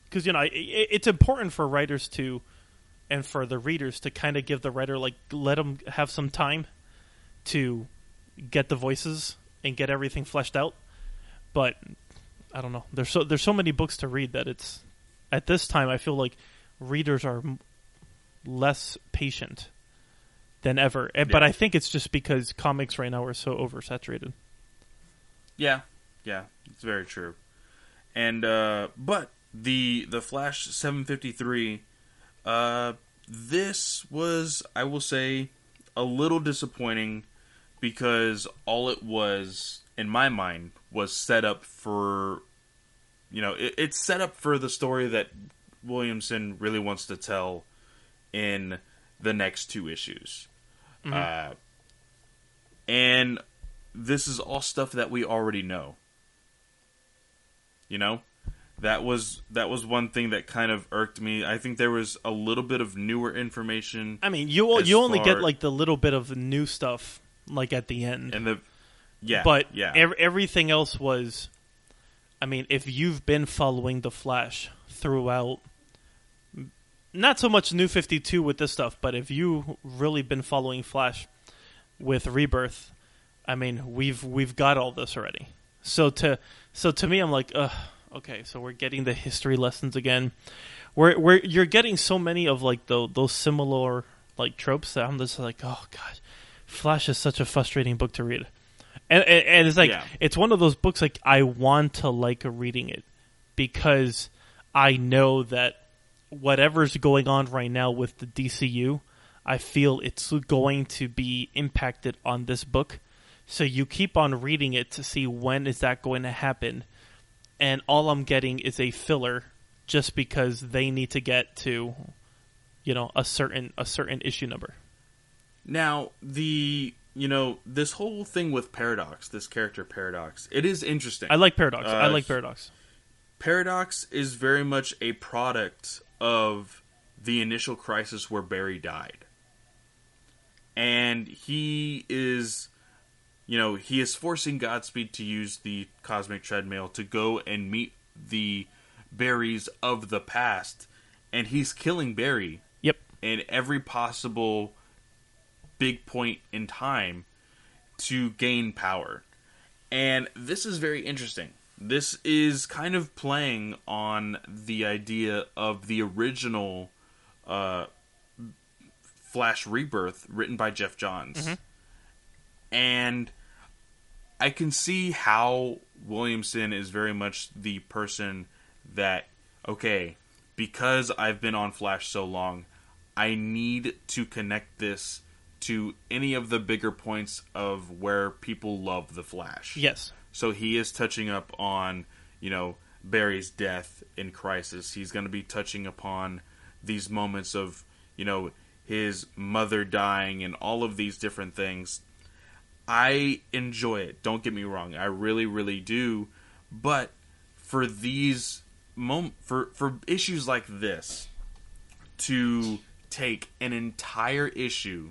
Speaker 2: because you know it, it's important for writers to, and for the readers to kind of give the writer like let them have some time to get the voices and get everything fleshed out. But I don't know. There's so there's so many books to read that it's at this time I feel like readers are m- less patient than ever. And,
Speaker 1: yeah.
Speaker 2: But I think it's just because comics right now are so oversaturated.
Speaker 1: Yeah, yeah, it's very true. And uh, but the the Flash seven fifty-three, uh, this was, I will say, a little disappointing because all it was, in my mind, was set up for, you know, it, it's set up for the story that Williamson really wants to tell in the next two issues. Mm-hmm. Uh, and this is all stuff that we already know. You know? That was that was one thing that kind of irked me. I think there was a little bit of newer information.
Speaker 2: I mean, you you only get like the little bit of new stuff like at the end.
Speaker 1: And the yeah,
Speaker 2: but
Speaker 1: yeah.
Speaker 2: Ev- everything else was, I mean, if you've been following the Flash throughout, not so much New fifty-two with this stuff, but if you really been following Flash with Rebirth, I mean, we've we've got all this already. So to so to me, I'm like, ugh. Okay, so we're getting the history lessons again. We're we're you're getting so many of like the, those similar like tropes that I'm just like, oh god, Flash is such a frustrating book to read, and and, and it's like yeah. it's one of those books like I want to like reading it because I know that whatever's going on right now with the D C U, I feel it's going to be impacted on this book. So you keep on reading it to see when is that going to happen. And all I'm getting is a filler just because they need to get to, you know, a certain a certain issue number.
Speaker 1: Now, the, you know, this whole thing with Paradox, this character Paradox, it is interesting.
Speaker 2: I like Paradox.
Speaker 1: Uh,
Speaker 2: I like Paradox.
Speaker 1: Paradox is very much a product of the initial crisis where Barry died. And he is... You know, he is forcing Godspeed to use the cosmic treadmill to go and meet the Barrys of the past. And he's killing Barry.
Speaker 2: Yep.
Speaker 1: In every possible big point in time to gain power. And this is very interesting. This is kind of playing on the idea of the original uh, Flash Rebirth written by Jeff Johns. Mm-hmm. And I can see how Williamson is very much the person that, okay, because I've been on Flash so long, I need to connect this to any of the bigger points of where people love the Flash.
Speaker 2: Yes.
Speaker 1: So he is touching up on, you know, Barry's death in Crisis. He's going to be touching upon these moments of, you know, his mother dying and all of these different things. I enjoy it. Don't get me wrong. I really, really do. But for these mom- for for issues like this, to take an entire issue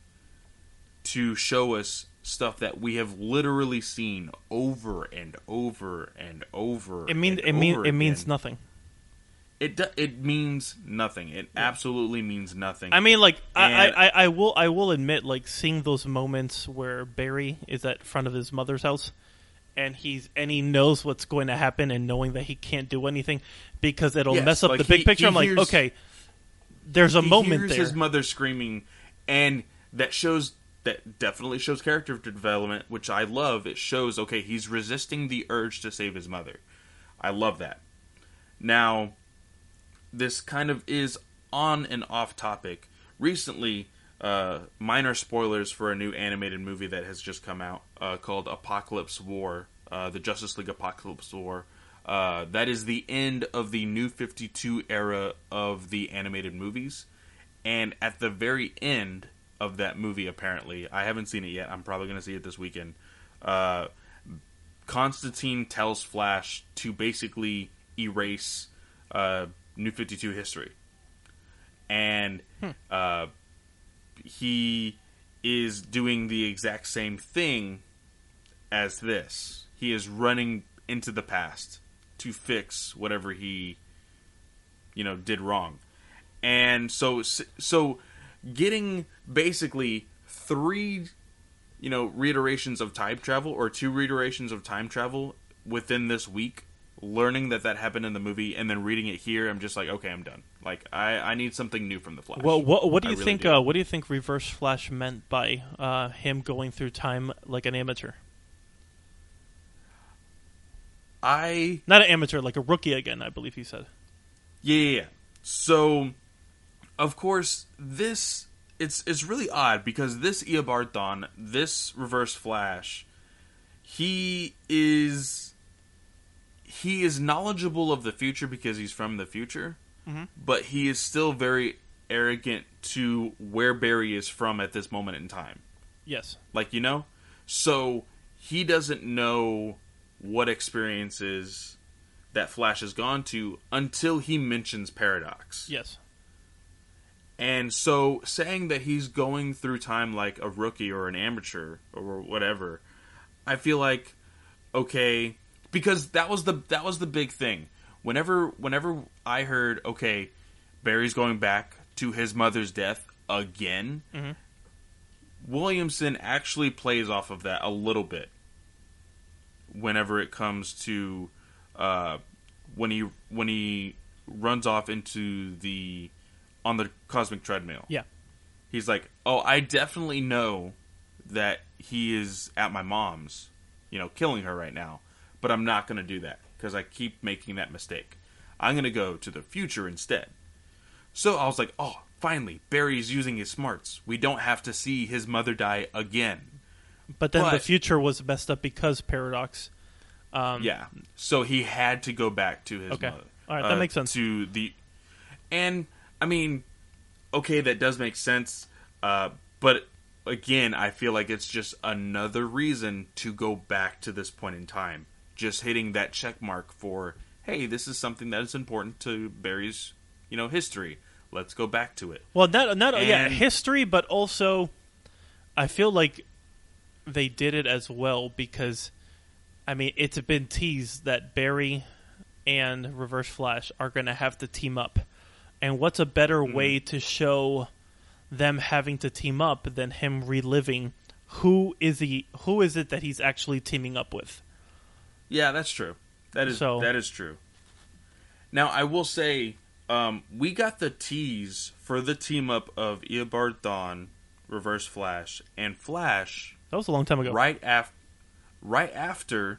Speaker 1: to show us stuff that we have literally seen over and over and over.
Speaker 2: It means
Speaker 1: and
Speaker 2: it means
Speaker 1: over
Speaker 2: it means
Speaker 1: again.
Speaker 2: nothing.
Speaker 1: It do, it means nothing. It yeah. absolutely means nothing.
Speaker 2: I mean, like I, I, I will I will admit, like seeing those moments where Barry is at front of his mother's house, and he's and he knows what's going to happen, and knowing that he can't do anything because it'll
Speaker 1: yes,
Speaker 2: mess up
Speaker 1: like
Speaker 2: the big
Speaker 1: he,
Speaker 2: picture.
Speaker 1: He
Speaker 2: I'm like,
Speaker 1: hears,
Speaker 2: okay, there's a
Speaker 1: he
Speaker 2: moment
Speaker 1: hears
Speaker 2: there.
Speaker 1: His mother screaming, and that shows that definitely shows character development, which I love. It shows okay, he's resisting the urge to save his mother. I love that. Now. This kind of is on and off topic. Recently, uh, minor spoilers for a new animated movie that has just come out uh, called Apocalypse War, uh, the Justice League Apocalypse War. Uh, that is the end of the New fifty-two era of the animated movies. And at the very end of that movie, apparently, I haven't seen it yet. I'm probably going to see it this weekend. Uh, Constantine tells Flash to basically erase Uh, New fifty-two history. And hmm. uh, he is doing the exact same thing as this. He is running into the past to fix whatever he you know, did wrong. And so, so getting basically three, you know, reiterations of time travel or two reiterations of time travel within this week, learning that that happened in the movie and then reading it here, I'm just like, okay, I'm done. Like, I, I need something new from the Flash.
Speaker 2: Well, what, what do you
Speaker 1: I really
Speaker 2: think?
Speaker 1: do.
Speaker 2: Uh, what do you think Reverse Flash meant by uh, him going through time like an amateur?
Speaker 1: I
Speaker 2: Not an amateur, like a rookie again. I believe he said.
Speaker 1: Yeah, yeah, yeah. So, of course, this it's it's really odd because this Eobard Thawne, this Reverse Flash, he is he is knowledgeable of the future because he's from the future,
Speaker 2: mm-hmm.
Speaker 1: but he is still very arrogant to where Barry is from at this moment in time.
Speaker 2: Yes.
Speaker 1: Like, you know? So, he doesn't know what experiences that Flash has gone to until he mentions Paradox.
Speaker 2: Yes.
Speaker 1: And so saying that he's going through time like a rookie or an amateur or whatever, I feel like, okay, because that was the that was the big thing. Whenever whenever I heard, okay, Barry's going back to his mother's death again,
Speaker 2: mm-hmm.
Speaker 1: Williamson actually plays off of that a little bit. Whenever it comes to uh, when he when he runs off into the on the cosmic treadmill,
Speaker 2: yeah,
Speaker 1: he's like, "Oh, I definitely know that he is at my mom's, you know, killing her right now, but I'm not going to do that because I keep making that mistake. I'm going to go to the future instead." So I was like, "Oh, finally, Barry's using his smarts. We don't have to see his mother die again."
Speaker 2: But then
Speaker 1: But-
Speaker 2: the future was messed up because Paradox. Um,
Speaker 1: Yeah, so he had to go back to his
Speaker 2: Okay.
Speaker 1: mother.
Speaker 2: All right, that
Speaker 1: uh,
Speaker 2: makes sense.
Speaker 1: To the, and I mean, okay, that does make sense. Uh, but again, I feel like it's just another reason to go back to this point in time. Just hitting that check mark for, hey, this is something that is important to Barry's, you know, history. Let's go back to it.
Speaker 2: Well, not not yeah
Speaker 1: And-
Speaker 2: history, but also I feel like they did it as well because I mean it's been teased that Barry and Reverse Flash are going to have to team up, and what's a better
Speaker 1: Mm-hmm.
Speaker 2: way to show them having to team up than him reliving who is he who is it that he's actually teaming up with?
Speaker 1: Yeah, that's true. That is
Speaker 2: So-
Speaker 1: that is true. Now, I will say, um, we got the tease for the team up of Eobard Thawne, Reverse Flash, and Flash
Speaker 2: That was a long time ago.
Speaker 1: right after, right after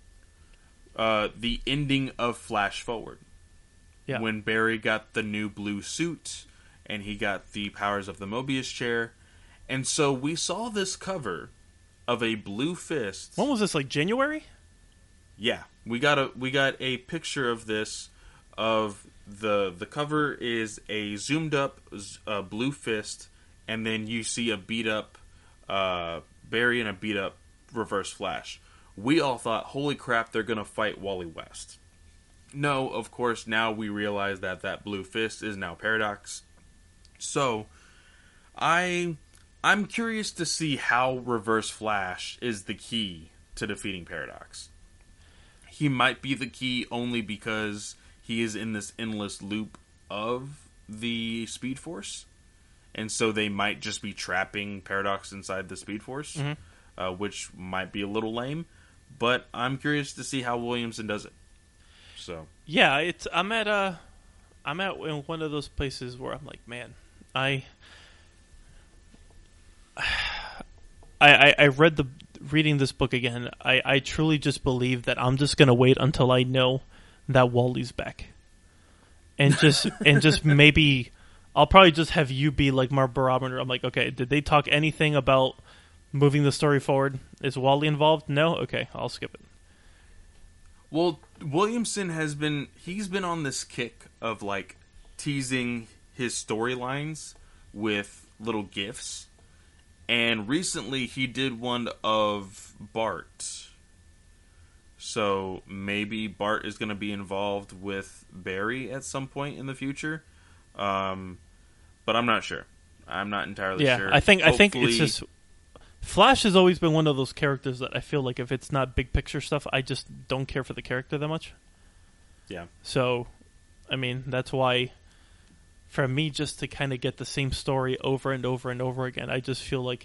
Speaker 1: uh, the ending of Flash Forward.
Speaker 2: Yeah.
Speaker 1: When Barry got the new blue suit and he got the powers of the Mobius chair, and so we saw this cover of a blue fist.
Speaker 2: When was this? Like January?
Speaker 1: Yeah, we got a we got a picture of this. Of the the cover is a zoomed up uh, blue fist, and then you see a beat up uh, Barry and a beat up Reverse Flash. We all thought, holy crap, they're gonna fight Wally West. No, of course, now we realize that that blue fist is now Paradox. So, I I'm curious to see how Reverse Flash is the key to defeating Paradox. He might be the key only because he is in this endless loop of the Speed Force, and so they might just be trapping Paradox inside the Speed Force,
Speaker 2: Mhm.
Speaker 1: uh, which might be a little lame. But I'm curious to see how Williamson does it. So
Speaker 2: Yeah, it's I'm at a I'm at in one of those places where I'm like, man, I I I, I read the reading this book again. I, I truly just believe that I'm just gonna wait until I know that Wally's back, and just and just maybe I'll probably just have you be like my barometer. I'm like, okay, did they talk anything about moving the story forward? Is Wally involved? No. Okay, I'll skip it.
Speaker 1: Well, Williamson has been he's been on this kick of like teasing his storylines with little gifs. And recently he did one of Bart. So maybe Bart is going to be involved with Barry at some point in the future. Um, but I'm not sure. I'm not entirely
Speaker 2: Yeah,
Speaker 1: sure.
Speaker 2: I think I think it's
Speaker 1: Hopefully-
Speaker 2: just Flash has always been one of those characters that I feel like if it's not big picture stuff, I just don't care for the character that much.
Speaker 1: Yeah.
Speaker 2: So, I mean, that's why, for me, just to kind of get the same story over and over and over again, I just feel like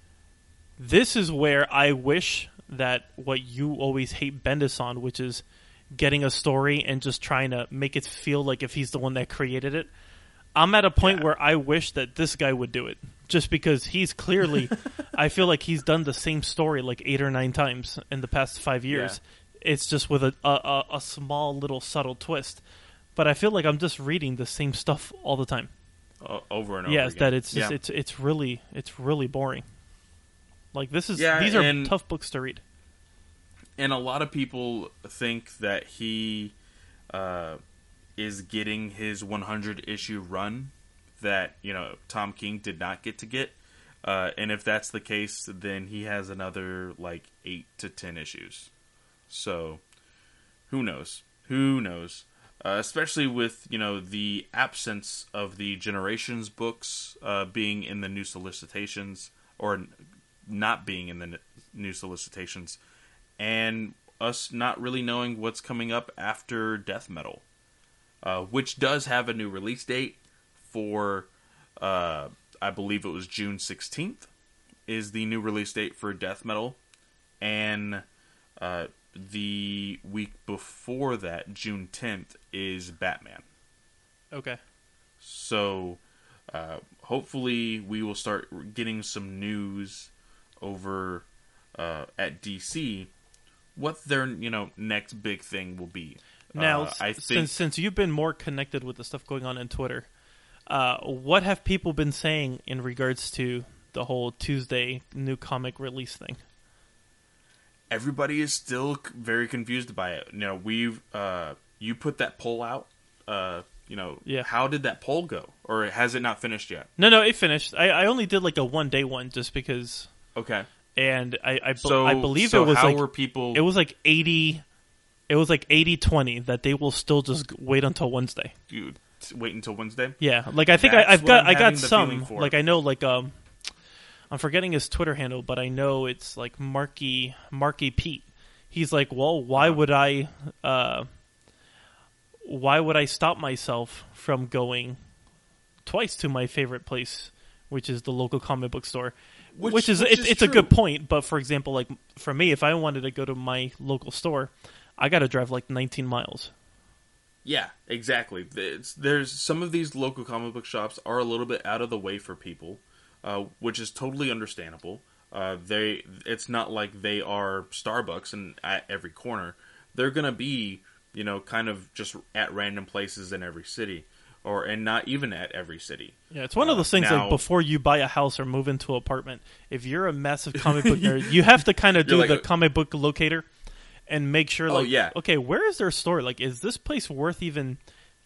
Speaker 2: this is where I wish that what you always hate Bendis on, which is getting a story and just trying to make it feel like if he's the one that created it. I'm at a point yeah. where I wish that this guy would do it, just because he's clearly, I feel like he's done the same story like eight or nine times in the past five years. Yeah. It's just with a, a, a small little subtle twist. But I feel like I'm just reading the same stuff all the time.
Speaker 1: Uh, over and over
Speaker 2: yes,
Speaker 1: again.
Speaker 2: that it's just,
Speaker 1: yeah.
Speaker 2: it's it's really it's really boring. Like this is
Speaker 1: yeah,
Speaker 2: these are
Speaker 1: and,
Speaker 2: tough books to read.
Speaker 1: And a lot of people think that he uh, is getting his one hundred issue run that, you know, Tom King did not get to get. Uh, and if that's the case, then he has another like eight to ten issues. So who knows? Who knows? Uh, especially with, you know, the absence of the Generations books uh, being in the new solicitations, or not being in the n- new solicitations, and us not really knowing what's coming up after Death Metal, uh, which does have a new release date for, uh, I believe it was June sixteenth, is the new release date for Death Metal, and uh, the week before that, June tenth, is Batman.
Speaker 2: Okay.
Speaker 1: So, uh, hopefully we will start getting some news over uh, at D C what their, you know, next big thing will be.
Speaker 2: Now,
Speaker 1: uh, I think,
Speaker 2: since since you've been more connected with the stuff going on on Twitter, uh, what have people been saying in regards to the whole Tuesday new comic release thing?
Speaker 1: Everybody is still very confused by it. You know, we've uh, you put that poll out. Uh, you know,
Speaker 2: yeah.
Speaker 1: How did that poll go, or has it not finished yet?
Speaker 2: No, no, it finished. I, I only did like a one day one just because.
Speaker 1: Okay.
Speaker 2: And I I,
Speaker 1: so,
Speaker 2: I believe
Speaker 1: so
Speaker 2: it was
Speaker 1: how
Speaker 2: like
Speaker 1: were people...
Speaker 2: it was like eighty. It was like eighty twenty that they will still just wait until Wednesday.
Speaker 1: You wait until Wednesday?
Speaker 2: Yeah, like I think I, I've got I got some. Like I know like um. I'm forgetting his Twitter handle, but I know it's like Marky Marky Pete. He's like, well, why would I, uh, why would I stop myself from going twice to my favorite place, which is the local comic book store? Which, which is, which it, is it's true. a good point. But for example, like for me, if I wanted to go to my local store, I got to drive like nineteen miles.
Speaker 1: Yeah, exactly. It's, there's some of these local comic book shops are a little bit out of the way for people. Uh, which is totally understandable. Uh, they, it's not like they are Starbucks and at every corner. They're gonna be, you know, kind of just at random places in every city, or and not even at every city.
Speaker 2: Yeah, it's one uh, of those things. Now, like before you buy a house or move into an apartment, if you're a massive comic book nerd, you have to kind of do like, the comic book locator and make sure, like, oh, yeah. okay, where is their store? Like, is this place worth even,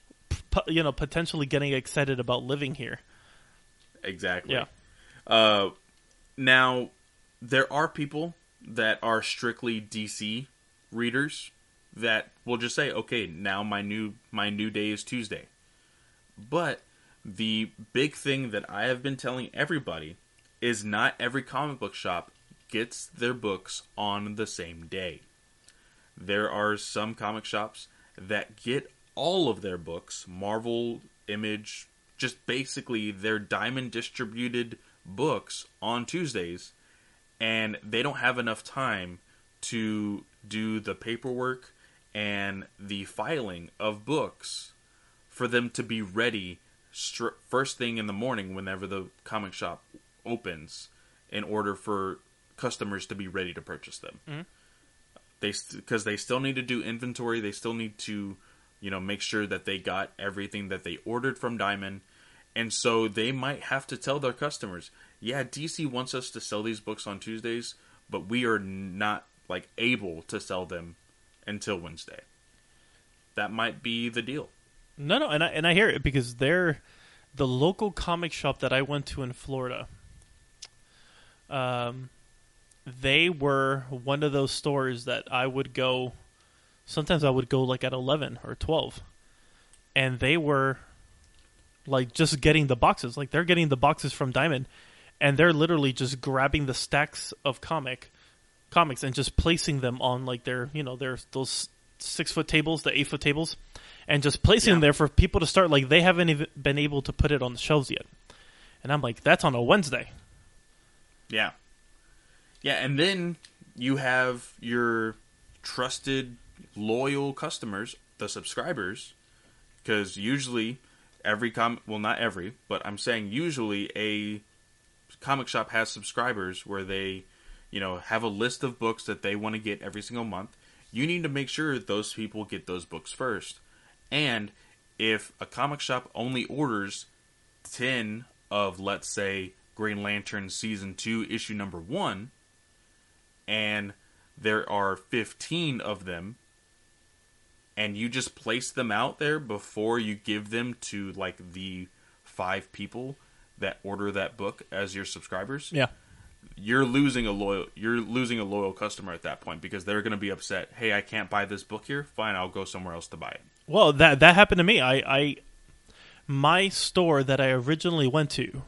Speaker 2: you know, potentially getting excited about living here?
Speaker 1: Exactly.
Speaker 2: Yeah.
Speaker 1: Uh, now, there are people that are strictly D C readers that will just say, okay, now my new my new day is Tuesday. But the big thing that I have been telling everybody is not every comic book shop gets their books on the same day. There are some comic shops that get all of their books, Marvel, Image, just basically their Diamond distributed books on Tuesdays, and they don't have enough time to do the paperwork and the filing of books for them to be ready str- first thing in the morning whenever the comic shop opens, in order for customers to be ready to purchase them. Mm-hmm. They because st- they still need to do inventory, they still need to, you know, make sure that they got everything that they ordered from Diamond. And so they might have to tell their customers, yeah, D C wants us to sell these books on Tuesdays, but we are not like able to sell them until Wednesday. That might be the deal.
Speaker 2: No, no, and I and I hear it because they're the local comic shop that I went to in Florida. Um, they were one of those stores that I would go. Sometimes I would go like at eleven or twelve, and they were. Like, just getting the boxes. Like, they're getting the boxes from Diamond, and they're literally just grabbing the stacks of comic comics and just placing them on, like, their, you know, their those six foot tables, the eight foot tables, and just placing
Speaker 1: Yeah.
Speaker 2: them there for people to start. Like they haven't even been able to put it on the shelves yet, and I'm like, that's on a Wednesday.
Speaker 1: Yeah. Yeah, and then you have your trusted, loyal customers, the subscribers, because usually every com well, not every, but I'm saying usually a comic shop has subscribers where they, you know, have a list of books that they want to get every single month. You need to make sure those people get those books first. And if a comic shop only orders ten of, let's say, Green Lantern Season two, Issue Number one, and there are fifteen of them, and you just place them out there before you give them to, like, the five people that order that book as your subscribers,
Speaker 2: Yeah.
Speaker 1: you're losing a loyal you're losing a loyal customer at that point, because they're going to be upset. Hey, I can't buy this book here. Fine, I'll go somewhere else to buy it.
Speaker 2: Well, that that happened to me. I, I my store that I originally went to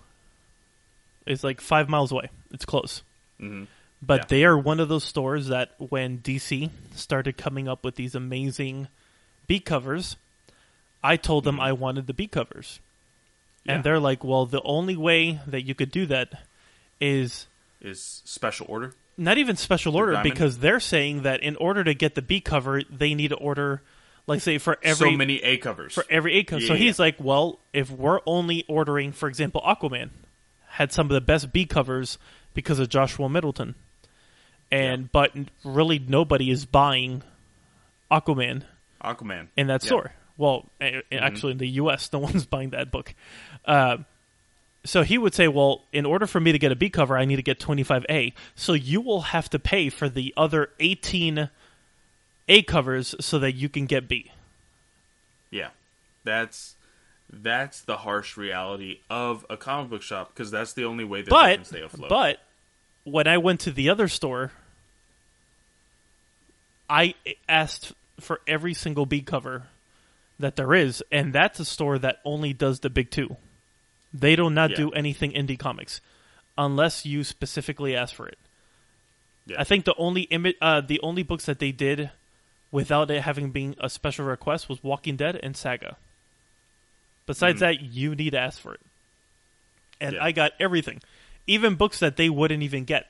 Speaker 2: is like five miles away. It's close.
Speaker 1: Mm-hmm.
Speaker 2: But
Speaker 1: Yeah.
Speaker 2: they are one of those stores that when D C started coming up with these amazing B covers, I told them I wanted the B covers.
Speaker 1: Yeah.
Speaker 2: And they're like, well, the only way that you could do that is
Speaker 1: Is special order.
Speaker 2: not even special order,
Speaker 1: Diamond?
Speaker 2: because they're saying that in order to get the B cover, they need to order, like, say, for every
Speaker 1: so many A covers.
Speaker 2: for every A cover.
Speaker 1: Yeah,
Speaker 2: so he's
Speaker 1: yeah.
Speaker 2: like, well, if we're only ordering, for example, Aquaman had some of the best B covers because of Joshua Middleton. And
Speaker 1: Yeah.
Speaker 2: but really nobody is buying Aquaman
Speaker 1: Aquaman.
Speaker 2: in that
Speaker 1: Yeah.
Speaker 2: store. Well, a- actually in the U S, no one's buying that book. Uh, so he would say, well, in order for me to get a B cover, I need to get twenty-five A. So you will have to pay for the other eighteen A covers so that you can get B.
Speaker 1: Yeah, that's that's the harsh reality of a comic book shop, because that's the only way that they can stay
Speaker 2: But
Speaker 1: afloat.
Speaker 2: but when I went to the other store, I asked for every single B cover that there is, and that's a store that only does the big two. They do not
Speaker 1: Yeah.
Speaker 2: do anything indie comics unless you specifically ask for it.
Speaker 1: Yeah.
Speaker 2: I think the only imi- uh, the only books that they did without it having been a special request was Walking Dead and Saga. Besides
Speaker 1: Mhm.
Speaker 2: that, you need to ask for it. And
Speaker 1: Yeah.
Speaker 2: I got everything. Even books that they wouldn't even get.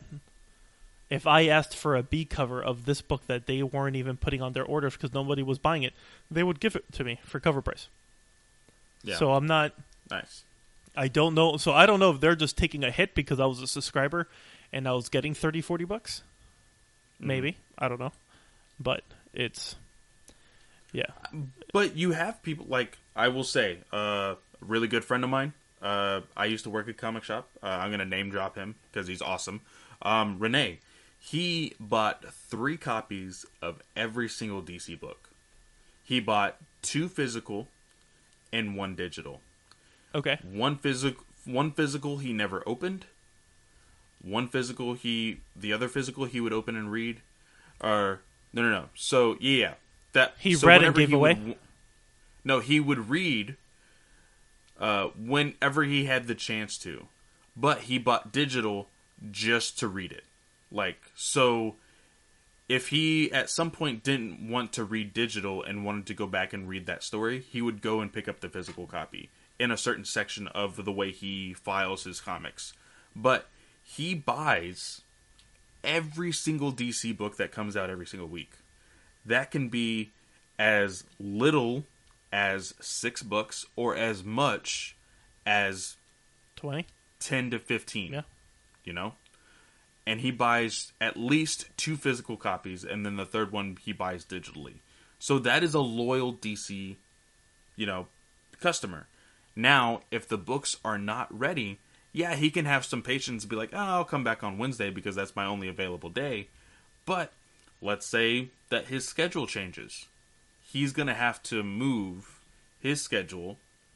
Speaker 2: If I asked for a B cover of this book that they weren't even putting on their orders because nobody was buying it, they would give it to me for cover price.
Speaker 1: Yeah.
Speaker 2: So I'm not...
Speaker 1: Nice.
Speaker 2: I don't know. So I don't know if they're just taking a hit because I was a subscriber and I was getting thirty, forty bucks. Maybe. I don't know. But it's... Yeah.
Speaker 1: But you have people, like, I will say, uh, a really good friend of mine, uh, I used to work at a comic shop. Uh, I'm going to name drop him because he's awesome. Um, Renee, he bought three copies of every single D C book. He bought two physical and one digital.
Speaker 2: Okay.
Speaker 1: One physical, one physical he never opened. One physical he, the other physical he would open and read. Or no, no, no. So yeah, that
Speaker 2: He
Speaker 1: so
Speaker 2: read and
Speaker 1: whenever
Speaker 2: gave
Speaker 1: he
Speaker 2: away?
Speaker 1: would- no, he would read uh, whenever he had the chance to, but he bought digital just to read it. Like, so if he at some point didn't want to read digital and wanted to go back and read that story, he would go and pick up the physical copy in a certain section of the way he files his comics. But he buys every single D C book that comes out every single week. That can be as little as six books or as much as
Speaker 2: twenty?
Speaker 1: ten to fifteen.
Speaker 2: Yeah.
Speaker 1: You know? And he buys at least two physical copies, and then the third one he buys digitally. So that is a loyal D C, you know, customer. Now, if the books are not ready, yeah, he can have some patience and be like, oh, I'll come back on Wednesday because that's my only available day. But let's say that his schedule changes. He's going to have to move his schedule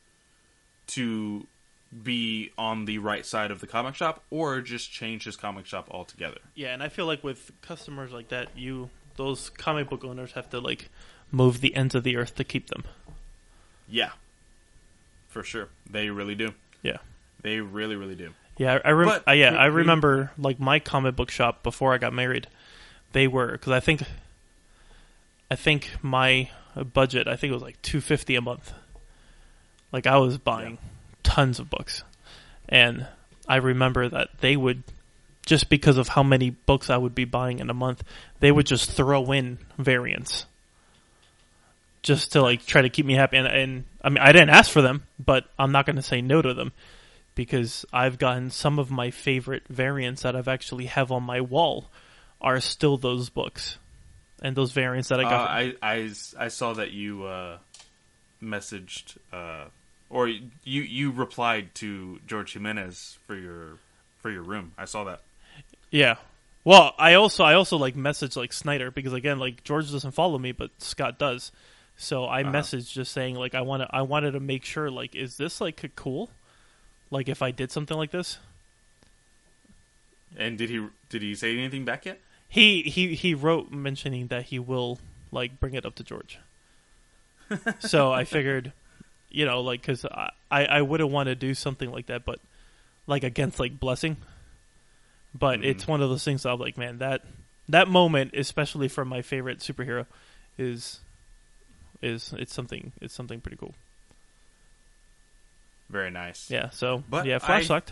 Speaker 1: to be on the right side of the comic shop, or just change his comic shop altogether.
Speaker 2: Yeah, and I feel like with customers like that, you those comic book owners have to like move the ends of the earth to keep them.
Speaker 1: Yeah. For sure. They really do.
Speaker 2: Yeah.
Speaker 1: They really, really do.
Speaker 2: Yeah, I, I rem-
Speaker 1: But-
Speaker 2: uh, yeah, I remember like my comic book shop before I got married. They were because I think I think my budget, I think it was like two hundred fifty dollars a month. Like, I was buying yeah. tons of books. And I remember that they would, just because of how many books I would be buying in a month, they would just throw in variants. Just to, like, try to keep me happy. And, and I mean, I didn't ask for them, but I'm not going to say no to them. Because I've gotten some of my favorite variants that I've actually have on my wall are still those books. And those variants that I got.
Speaker 1: Uh, I, I, I saw that you uh, messaged, uh, or you you replied to George Jimenez for your for your room. I saw that.
Speaker 2: Yeah. Well, I also I also like messaged like Snyder because again like George doesn't follow me, but Scott does. So I uh-huh. messaged just saying like I want to I wanted to make sure like is this like cool, like if I did something like this.
Speaker 1: And did he did he say anything back yet?
Speaker 2: He he he wrote mentioning that he will like bring it up to George. So I figured, you know, like because I I wouldn't want to do something like that, but like against like Blessing. But mm-hmm. it's one of those things that I'm like, man, that that moment, especially for my favorite superhero, is is it's something it's something pretty cool.
Speaker 1: Very nice.
Speaker 2: Yeah. So
Speaker 1: but
Speaker 2: yeah, Flash
Speaker 1: I...
Speaker 2: sucked.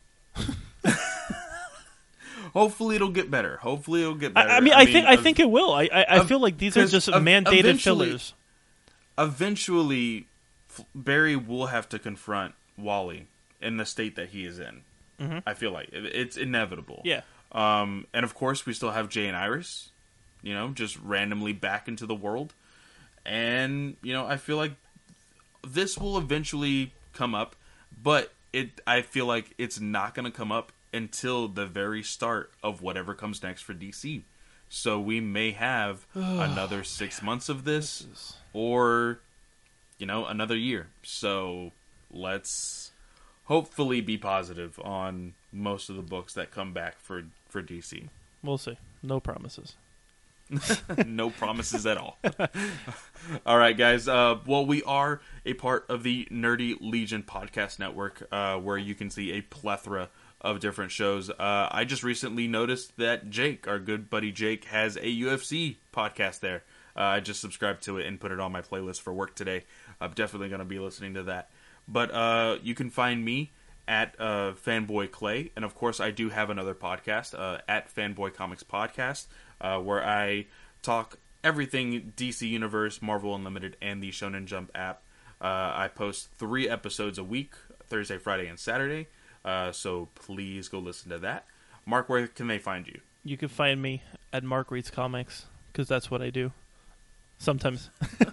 Speaker 1: Hopefully it'll get better. Hopefully it'll get better.
Speaker 2: I, I mean, I, I mean, think I think it will. I I, I feel like these are just mandated fillers.
Speaker 1: Eventually, Barry will have to confront Wally in the state that he is in. Mm-hmm. I feel like it's inevitable.
Speaker 2: Yeah.
Speaker 1: Um, and of course, we still have Jay and Iris, you know, just randomly back into the world. And you know, I feel like this will eventually come up, but it. I feel like it's not going to come up until the very start of whatever comes next for D C. So we may have another six months of this, this is... or, you know, another year. So let's hopefully be positive on most of the books that come back for, for D C.
Speaker 2: We'll see. No promises.
Speaker 1: No promises at all. All right, guys. Uh, well, we are a part of the Nerdy Legion podcast network, uh, where you can see a plethora of different shows. Uh, I just recently noticed that Jake, our good buddy Jake, has a U F C podcast there. Uh, I just subscribed to it and put it on my playlist for work today. I'm definitely going to be listening to that. But uh, you can find me at uh, Fanboy Clay, and of course I do have another podcast uh, at Fanboy Comics Podcast, uh, where I talk everything D C Universe, Marvel Unlimited, and the Shonen Jump app. Uh, I post three episodes a week, Thursday, Friday, and Saturday. Uh, so please go listen to that. Mark, where can they find you?
Speaker 2: You can find me at Mark Reads Comics, because that's what I do. Sometimes.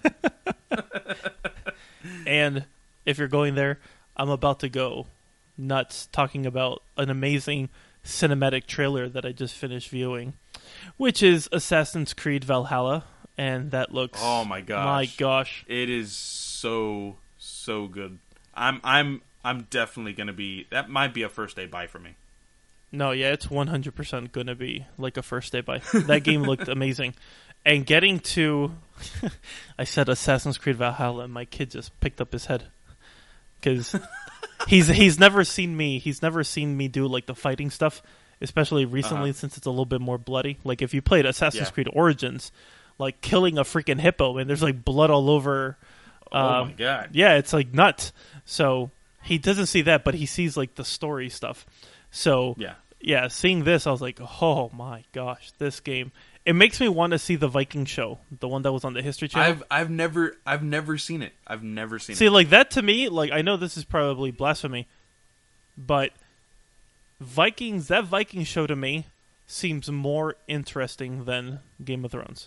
Speaker 2: And if you're going there, I'm about to go nuts talking about an amazing cinematic trailer that I just finished viewing, which is Assassin's Creed Valhalla, and that looks...
Speaker 1: Oh my gosh.
Speaker 2: My gosh.
Speaker 1: It is so, so good. I'm... I'm I'm definitely going to be... That might be a first day buy for me.
Speaker 2: No, yeah, it's one hundred percent going to be like a first day buy. That game looked amazing. And getting to... I said Assassin's Creed Valhalla, and my kid just picked up his head. Because he's he's never seen me... He's never seen me do like the fighting stuff, especially recently uh-huh. since it's a little bit more bloody. Like if you played Assassin's yeah. Creed Origins, like killing a freaking hippo, and there's like blood all over... Um,
Speaker 1: oh my god.
Speaker 2: Yeah, it's like nuts. So... He doesn't see that, but he sees like the story stuff. So
Speaker 1: yeah,
Speaker 2: yeah. Seeing this, I was like, oh my gosh, this game. It makes me want to see the Viking show, the one that was on the History Channel.
Speaker 1: I've I've never I've never seen it. I've never seen
Speaker 2: see,
Speaker 1: it.
Speaker 2: See, like that to me, like I know this is probably blasphemy, but Vikings, that Viking show to me seems more interesting than Game of Thrones.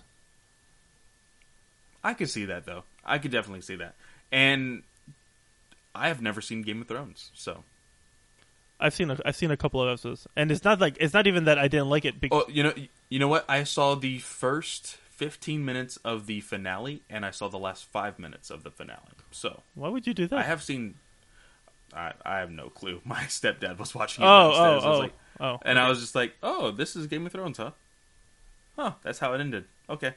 Speaker 1: I could see that though. I could definitely see that, and. I have never seen Game of Thrones, so
Speaker 2: I've seen a, I've seen a couple of episodes, and it's not like it's not even that I didn't like it.
Speaker 1: Because... Oh, you know, you know what? I saw the first fifteen minutes of the finale, and I saw the last five minutes of the finale. So
Speaker 2: why would you do that?
Speaker 1: I have seen. I I have no clue. My stepdad was watching it
Speaker 2: oh,
Speaker 1: downstairs.
Speaker 2: Oh,
Speaker 1: I was
Speaker 2: oh,
Speaker 1: like,
Speaker 2: oh,
Speaker 1: and
Speaker 2: okay.
Speaker 1: I was just like, oh, this is Game of Thrones, huh? Huh? That's how it ended. Okay.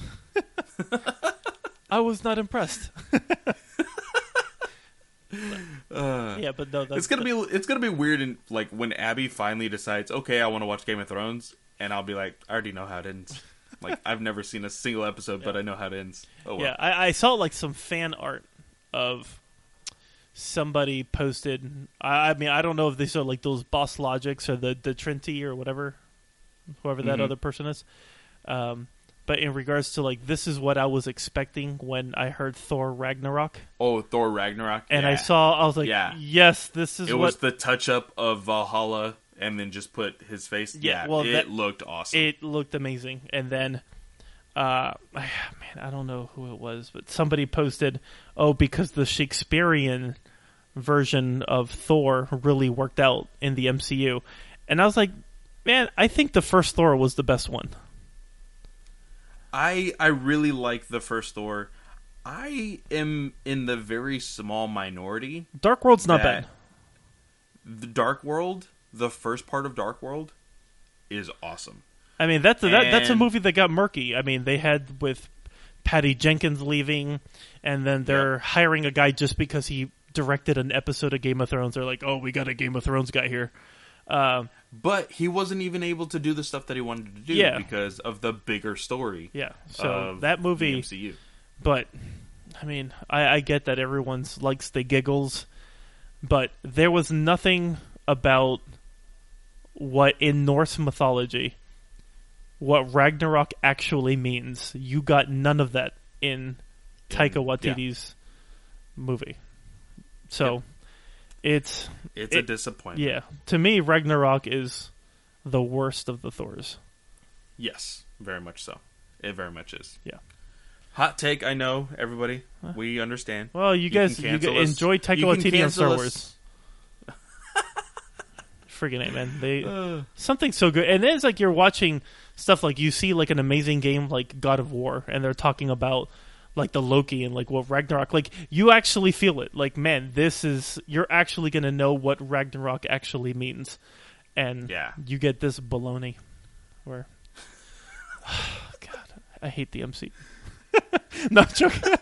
Speaker 2: I was not impressed.
Speaker 1: Uh,
Speaker 2: yeah, but no, that's,
Speaker 1: it's gonna be it's gonna be weird. And like when Abby finally decides, okay, I want to watch Game of Thrones, and I'll be like, I already know how it ends. Like, I've never seen a single episode, yeah. but I know how it ends. Oh, well.
Speaker 2: Yeah, I, I saw like some fan art of somebody posted. I, I mean, I don't know if these are like those Boss Logics or the the Trinity or whatever, whoever that mm-hmm. other person is. Um, but in regards to like, this is what I was expecting when I heard Thor Ragnarok.
Speaker 1: Oh, Thor Ragnarok,
Speaker 2: and
Speaker 1: yeah.
Speaker 2: I saw, I was like, yeah. yes, this is.
Speaker 1: It
Speaker 2: what...
Speaker 1: was the touch up of Valhalla. And then just put his face. Yeah, yeah well, it that, looked awesome.
Speaker 2: It looked amazing. And then, uh, man, I don't know who it was, but somebody posted, "Oh, because the Shakespearean version of Thor really worked out in the M C U," and I was like, "Man, I think the first Thor was the best one."
Speaker 1: I I really like the first Thor. I am in the very small minority.
Speaker 2: Dark World's not bad.
Speaker 1: The Dark World. The first part of Dark World is awesome.
Speaker 2: I mean, that's a, that, that's a movie that got murky. I mean, they had with Patty Jenkins leaving, and then they're yeah. hiring a guy just because he directed an episode of Game of Thrones. They're like, oh, we got a Game of Thrones guy here. Uh,
Speaker 1: but he wasn't even able to do the stuff that he wanted to do yeah. because of the bigger story.
Speaker 2: Yeah, so that movie...
Speaker 1: the M C U.
Speaker 2: But, I mean, I, I get that everyone likes the giggles, but there was nothing about... what in Norse mythology, what Ragnarok actually means. You got none of that in Taika Waititi's yeah. movie. So, yep. it's...
Speaker 1: It's
Speaker 2: it,
Speaker 1: a disappointment.
Speaker 2: Yeah. To me, Ragnarok is the worst of the Thors.
Speaker 1: Yes, very much so. It very much is.
Speaker 2: Yeah.
Speaker 1: Hot take, I know, everybody. Huh? We understand.
Speaker 2: Well, you, you guys you enjoy Taika Waititi on Star Wars.
Speaker 1: Us.
Speaker 2: Friggin' A, man. They uh. something so good, and then it's like you're watching stuff like you see like an amazing game like God of War, and they're talking about like the Loki and like what Ragnarok. Like you actually feel it. Like man, this is you're actually gonna know what Ragnarok actually means, and
Speaker 1: yeah.
Speaker 2: you get this baloney. Where, oh, God, I hate the M C U. Not joking.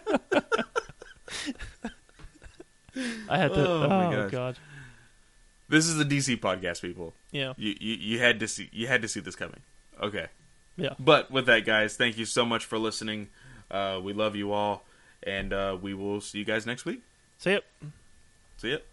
Speaker 2: I had to.
Speaker 1: Oh,
Speaker 2: oh
Speaker 1: my gosh.
Speaker 2: God.
Speaker 1: This is a D C podcast, people.
Speaker 2: Yeah,
Speaker 1: you, you you had to see you had to see this coming. Okay.
Speaker 2: Yeah.
Speaker 1: But with that, guys, thank you so much for listening. Uh, we love you all, and uh, we will see you guys next week.
Speaker 2: See ya.
Speaker 1: See ya.